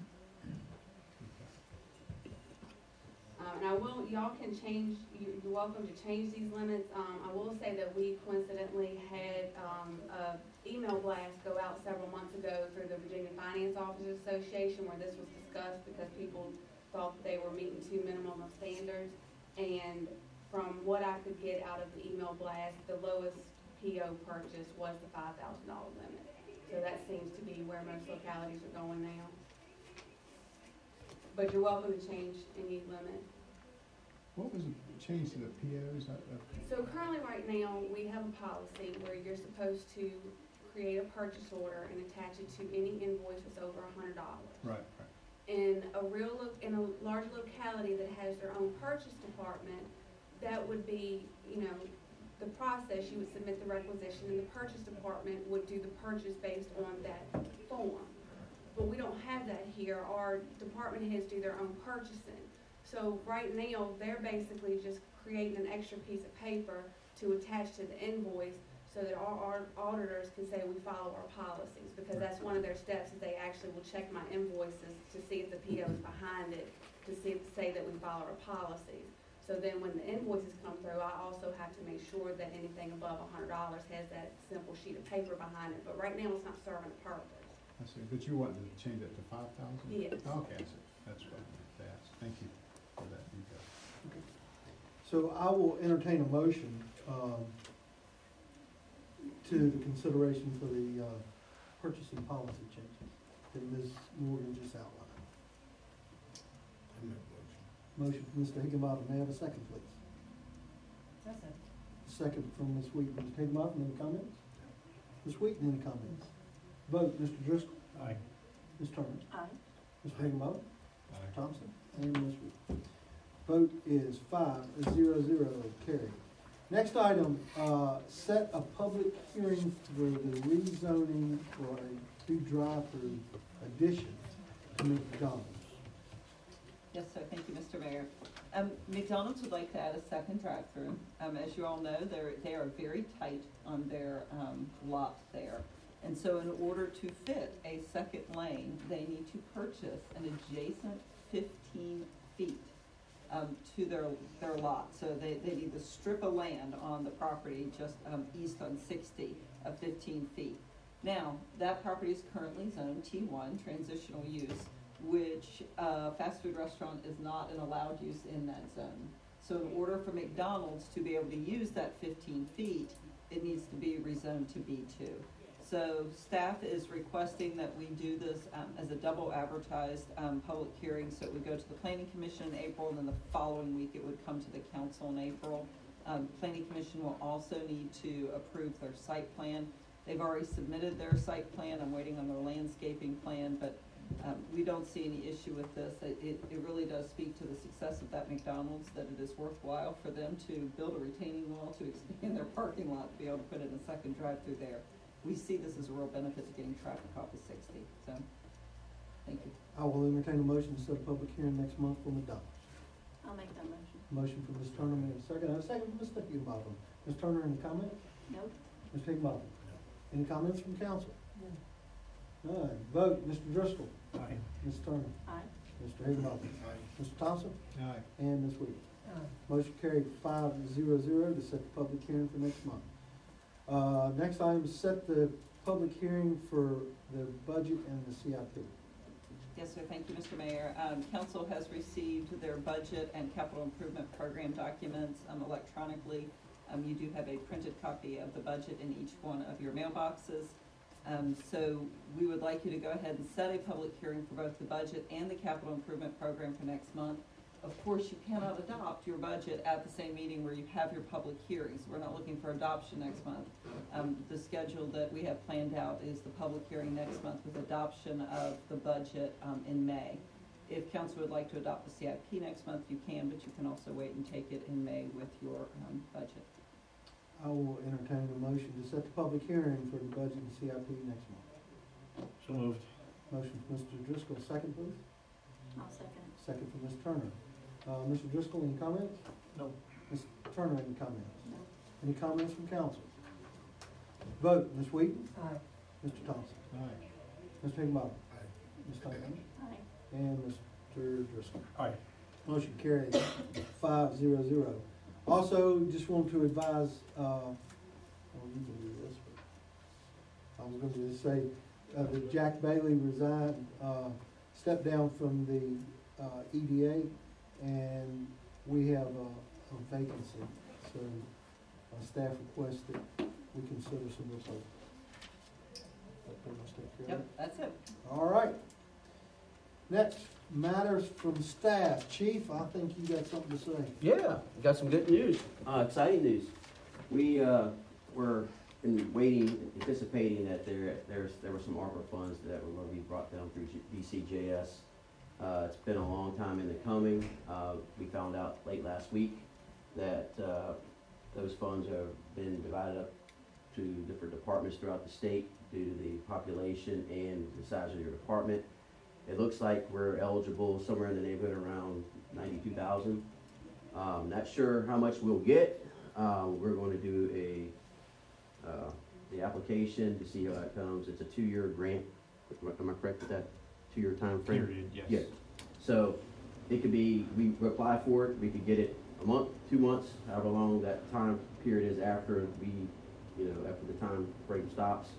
Um, and I will, y'all can change, you- you're welcome to change these limits. Um, I will say that we coincidentally had, um, a email blast go out several months ago through the Virginia Finance Officers Association where this was discussed because people thought that they were meeting two minimum of standards. And from what I could get out of the email blast, the lowest P O purchase was the five thousand dollar limit. So that seems to be where most localities are going now. But you're welcome to change any limit. What was the change to the P Os? I- I- So currently, right now, we have a policy where you're supposed to create a purchase order and attach it to any invoice that's over a hundred dollars. Right, right. In a real, lo- in a large locality that has their own purchase department, that would be, you know, the process, you would submit the requisition and the purchase department would do the purchase based on that form. But we don't have that here. Our department heads do their own purchasing. So right now, they're basically just creating an extra piece of paper to attach to the invoice so that our, our auditors can say we follow our policies. Because that's one of their steps, is they actually will check my invoices to see if the P O is behind it, to see, say that we follow our policies. So then when the invoices come through, I also have to make sure that anything above a hundred dollars has that simple sheet of paper behind it. But right now, it's not serving a purpose. I see, but you wanted to change it to five thousand? Yes. Okay, I see. That's what I meant to ask. Thank you for that detail. So I will entertain a motion, um, to the consideration for the, uh, purchasing policy changes that Miz Morgan just outlined. Motion from Mister Higginbotham, may I have a second, please? That's it. Second from Miz Wheaton. Mister Higginbotham, any comments? Miz Wheaton, any comments? Vote, Mister Driscoll. Aye. Miz Turner. Aye. Mister Higginbotham. Mister Thompson. And Miz Wheaton. Vote is five, zero, zero, carried. Next item, uh, set a public hearing for the rezoning for a new drive-through addition to McDonald's. Yes, sir. Thank you, Mister Mayor. Um, McDonald's would like to add a second drive-through. Um, as you all know, they're, they are very tight on their, um, lot there. And so in order to fit a second lane, they need to purchase an adjacent fifteen feet, um, to their, their lot. So they, they need to strip of land on the property just, um, east on sixty of fifteen feet. Now, that property is currently zoned T one, transitional use, which uh, fast food restaurant is not an allowed use in that zone. So in order for McDonald's to be able to use that fifteen feet, it needs to be rezoned to B two. So staff is requesting that we do this um, as a double advertised um, public hearing. So it would go to the Planning Commission in April, and then the following week it would come to the council in April. Um, Planning Commission will also need to approve their site plan. They've already submitted their site plan. I'm waiting on their landscaping plan, but Uh, Um, we don't see any issue with this. It, it, it really does speak to the success of that McDonald's, that it is worthwhile for them to build a retaining wall to expand their parking lot, to be able to put in a second drive-through there. We see this as a real benefit to getting traffic off of sixty, so, thank you. I will entertain a motion to set a public hearing next month for McDonald's. I'll make that motion. Motion from Miz Turner, may I have a second? I have a second from Mister Higginbotham. Miz Turner, any comment? Nope. Mister Higginbotham? Any comments from council? None. Vote, Mister Driscoll. Aye. Miz Turner. Aye. Mister Higginbotham. Aye. Mister Thompson. Aye. And Miz Wheaton. Aye. Motion carried five zero zero to set the public hearing for next month. Uh, next item is set the public hearing for the budget and the C I P. Yes, sir. Thank you, Mister Mayor. Um, council has received their budget and capital improvement program documents, um, electronically. Um, you do have a printed copy of the budget in each one of your mailboxes. Um, so we would like you to go ahead and set a public hearing for both the budget and the capital improvement program for next month. Of course, you cannot adopt your budget at the same meeting where you have your public hearings. We're not looking for adoption next month. Um, the schedule that we have planned out is the public hearing next month with adoption of the budget um, in May. If council would like to adopt the C I P next month, you can, but you can also wait and take it in May with your um, budget. I will entertain a motion to set the public hearing for the budget and C I P next month. So moved. Motion from Mister Driscoll, second please. I'll second. Second from Miz Turner. Uh, Mister Driscoll, any comments? No. Miz Turner, any comments? No. Any comments from council? Vote, Miz Wheaton. Aye. Mister Thompson. Aye. Mister Higginbotham. Aye. Miz Thompson. Aye. And Mister Driscoll. Aye. Motion carried five zero zero. Also, just want to advise, uh, oh, you can do this, but I was going to just say, uh, that Jack Bailey resigned, uh, stepped down from the, uh, E D A, and we have a, a vacancy. So, uh, staff requests that we consider some replacement. That pretty much take care of Yep, it. that's it. All right. Next, matters from staff. Chief, I think you got something to say. Yeah, got some good news, uh, exciting news. We, uh, were been waiting, anticipating that there, there's, there were some ARPA funds that were gonna be brought down through B C J S. Uh, it's been a long time in the coming. Uh, we found out late last week that, uh, those funds have been divided up to different departments throughout the state due to the population and the size of your department. It looks like we're eligible somewhere in the neighborhood around ninety-two thousand. Um, not sure how much we'll get. Uh, we're going to do a, uh, the application to see how that comes. It's a two-year grant. Am I correct with that? Two-year time frame? Period, yes. Yeah. So it could be, we apply for it, we could get it a month, two months, however long that time period is after we, you know, after the time frame stops.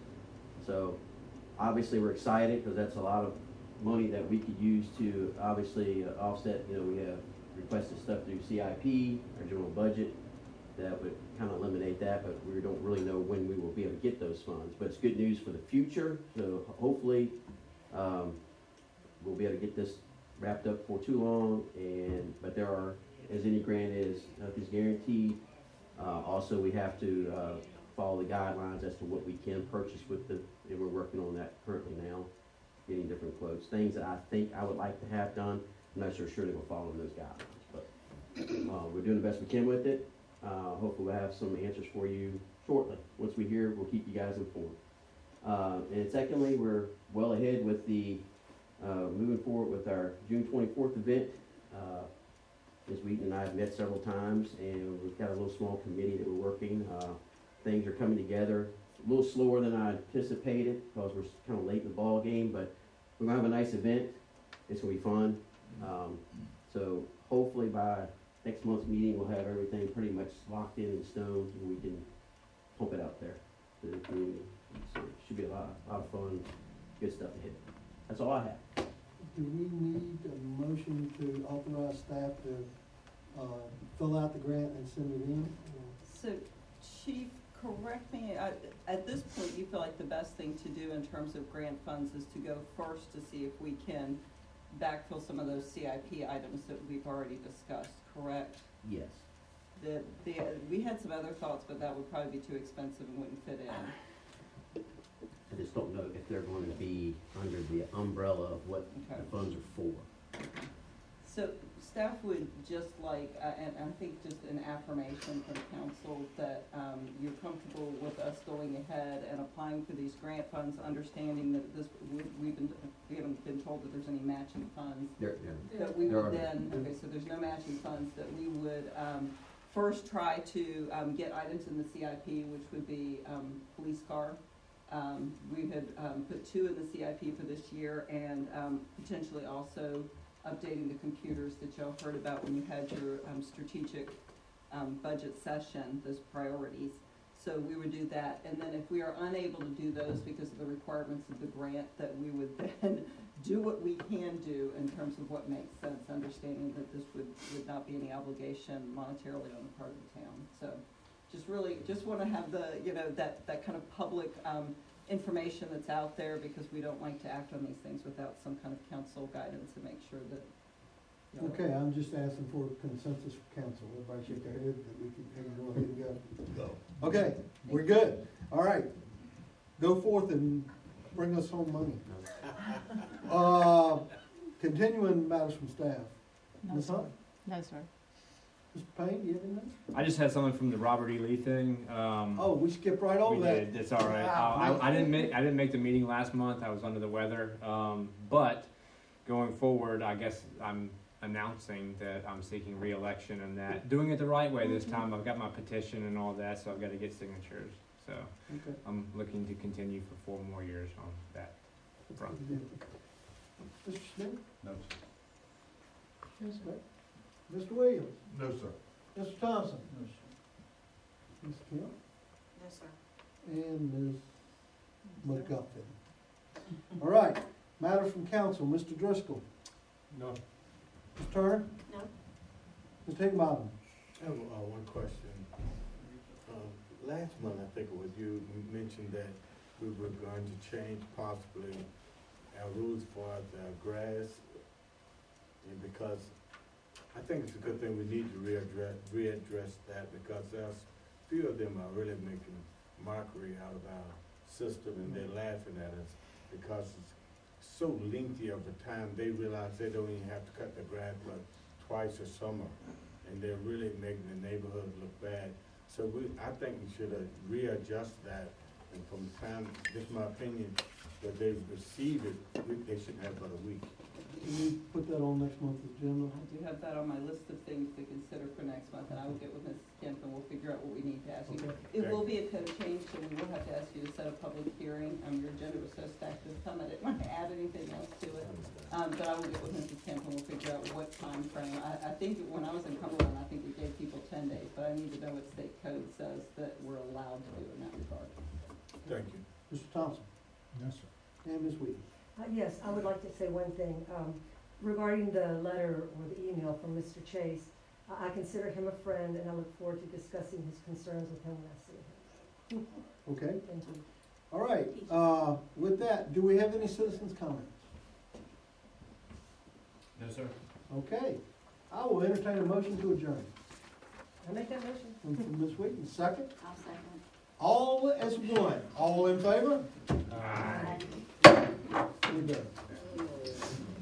So obviously we're excited because that's a lot of money that we could use to obviously uh, offset, you know, we have requested stuff through C I P, our general budget, that would kind of eliminate that, but we don't really know when we will be able to get those funds. But it's good news for the future, so hopefully um, we'll be able to get this wrapped up for too long. And but there are, as any grant is, nothing's guaranteed. Uh, also, we have to uh, follow the guidelines as to what we can purchase with the, and we're working on that currently now, getting different quotes, things that I think I would like to have done. I'm not sure sure they will follow those guidelines, but uh, we're doing the best we can with it. Uh, hopefully we'll have some answers for you shortly. Once we hear, we'll keep you guys informed. Uh, and secondly, we're well ahead with the uh, moving forward with our June twenty-fourth event. Uh, Miz Wheaton and I have met several times, and we've got a little small committee that we're working. Uh, things are coming together a little slower than I anticipated because we're kind of late in the ball game, but we're gonna have a nice event. It's gonna be fun. Um, so hopefully by next month's meeting, we'll have everything pretty much locked in in stone, and we can pump it out there to the community. So it should be a lot, a lot of fun, good stuff to hit. That's all I have. Do we need a motion to authorize staff to, uh, fill out the grant and send it in? So, Chief, correct me, at, at this point, you feel like the best thing to do in terms of grant funds is to go first to see if we can backfill some of those C I P items that we've already discussed, correct? Yes. The, the, we had some other thoughts, but that would probably be too expensive and wouldn't fit in. I just don't know if they're going to be under the umbrella umbrella of what Okay. the funds are for. So staff would just like, uh, and and I think just an affirmation from council that um, you're comfortable with us going ahead and applying for these grant funds, understanding that this, we- we've been, we haven't been told that there's any matching funds. There, yeah. That we There would are. then, okay, so there's no matching funds, that we would um, first try to um, get items in the C I P, which would be um, police car. Um, We had um, put two in the C I P for this year, and um, potentially also updating the computers that y'all heard about when you had your um, strategic um, budget session, those priorities. So we would do that, and then if we are unable to do those because of the requirements of the grant, that we would then do what we can do in terms of what makes sense, understanding that this would, would not be any obligation monetarily on the part of the town. So just really, just want to have the, you know, that, that kind of public um, information that's out there, because we don't like to act on these things without some kind of council guidance to make sure that. you know, Okay, I'm just asking for consensus from council. Everybody shake their head that we can, we can go ahead and go. Go. Okay, we're good. All right. Go forth and bring us home money. Uh, continuing matters from staff. No, Miz sir. Hunt? No, sir. Mister Payne, do you have anything? I just had something from the Robert E. Lee thing. Um, Oh, we skipped right over we that. did. It's all right. Wow. Uh, I, I didn't make I didn't make the meeting last month. I was under the weather. Um, but going forward, I guess I'm announcing that I'm seeking re-election and that doing it the right way this time. I've got my petition and all that, so I've got to get signatures. So Okay. I'm looking to continue for four more years on that front. Mister Smith? No, Yes, sir. Mister Williams? No, sir. Mister Thompson? No, sir. Miz Kemp? No, sir. And Miz McGuffin. All right, matters from council. Mister Driscoll? No. Miz Turner? No. Miz Higginbotham? I have uh, one question. Um, last month, I think it was you mentioned that we were going to change possibly our rules for the grass, and because I think it's a good thing we need to readdress, readdress that, because there's a few of them are really making mockery out of our system, and they're laughing at us because it's so lengthy of a time. They realize they don't even have to cut the grass but twice a summer, and they're really making the neighborhood look bad. So we, I think we should uh, readjust that, and from the time, this is my opinion, that they receive it, we, they should have about a week. Can we put that on next month's agenda? I do have that on my list of things to consider for next month, and I will get with Missus Kemp and we'll figure out what we need to ask you. Okay. It will be a code change, so we will have to ask you to set a public hearing. Um, your agenda was so stacked this time, I didn't want to add anything else to it. Um, but I will get with Missus Kemp and we'll figure out what time frame. I, I think when I was in Cumberland, I think we gave people ten days, but I need to know what state code says that we're allowed to do in that regard. Thank you. Mister Thompson? Yes, sir. And Miz Wheaton? Uh, yes, I would like to say one thing. Um, regarding the letter or the email from Mister Chase, I I consider him a friend, and I look forward to discussing his concerns with him when I see him. Okay. Thank you. All right, uh, with that, do we have any citizens' comments? No, sir. Okay, I will entertain a motion to adjourn. I make that motion. From from Miz Wheaton, second? I'll second. All as one, all in favor? Aye. We're done.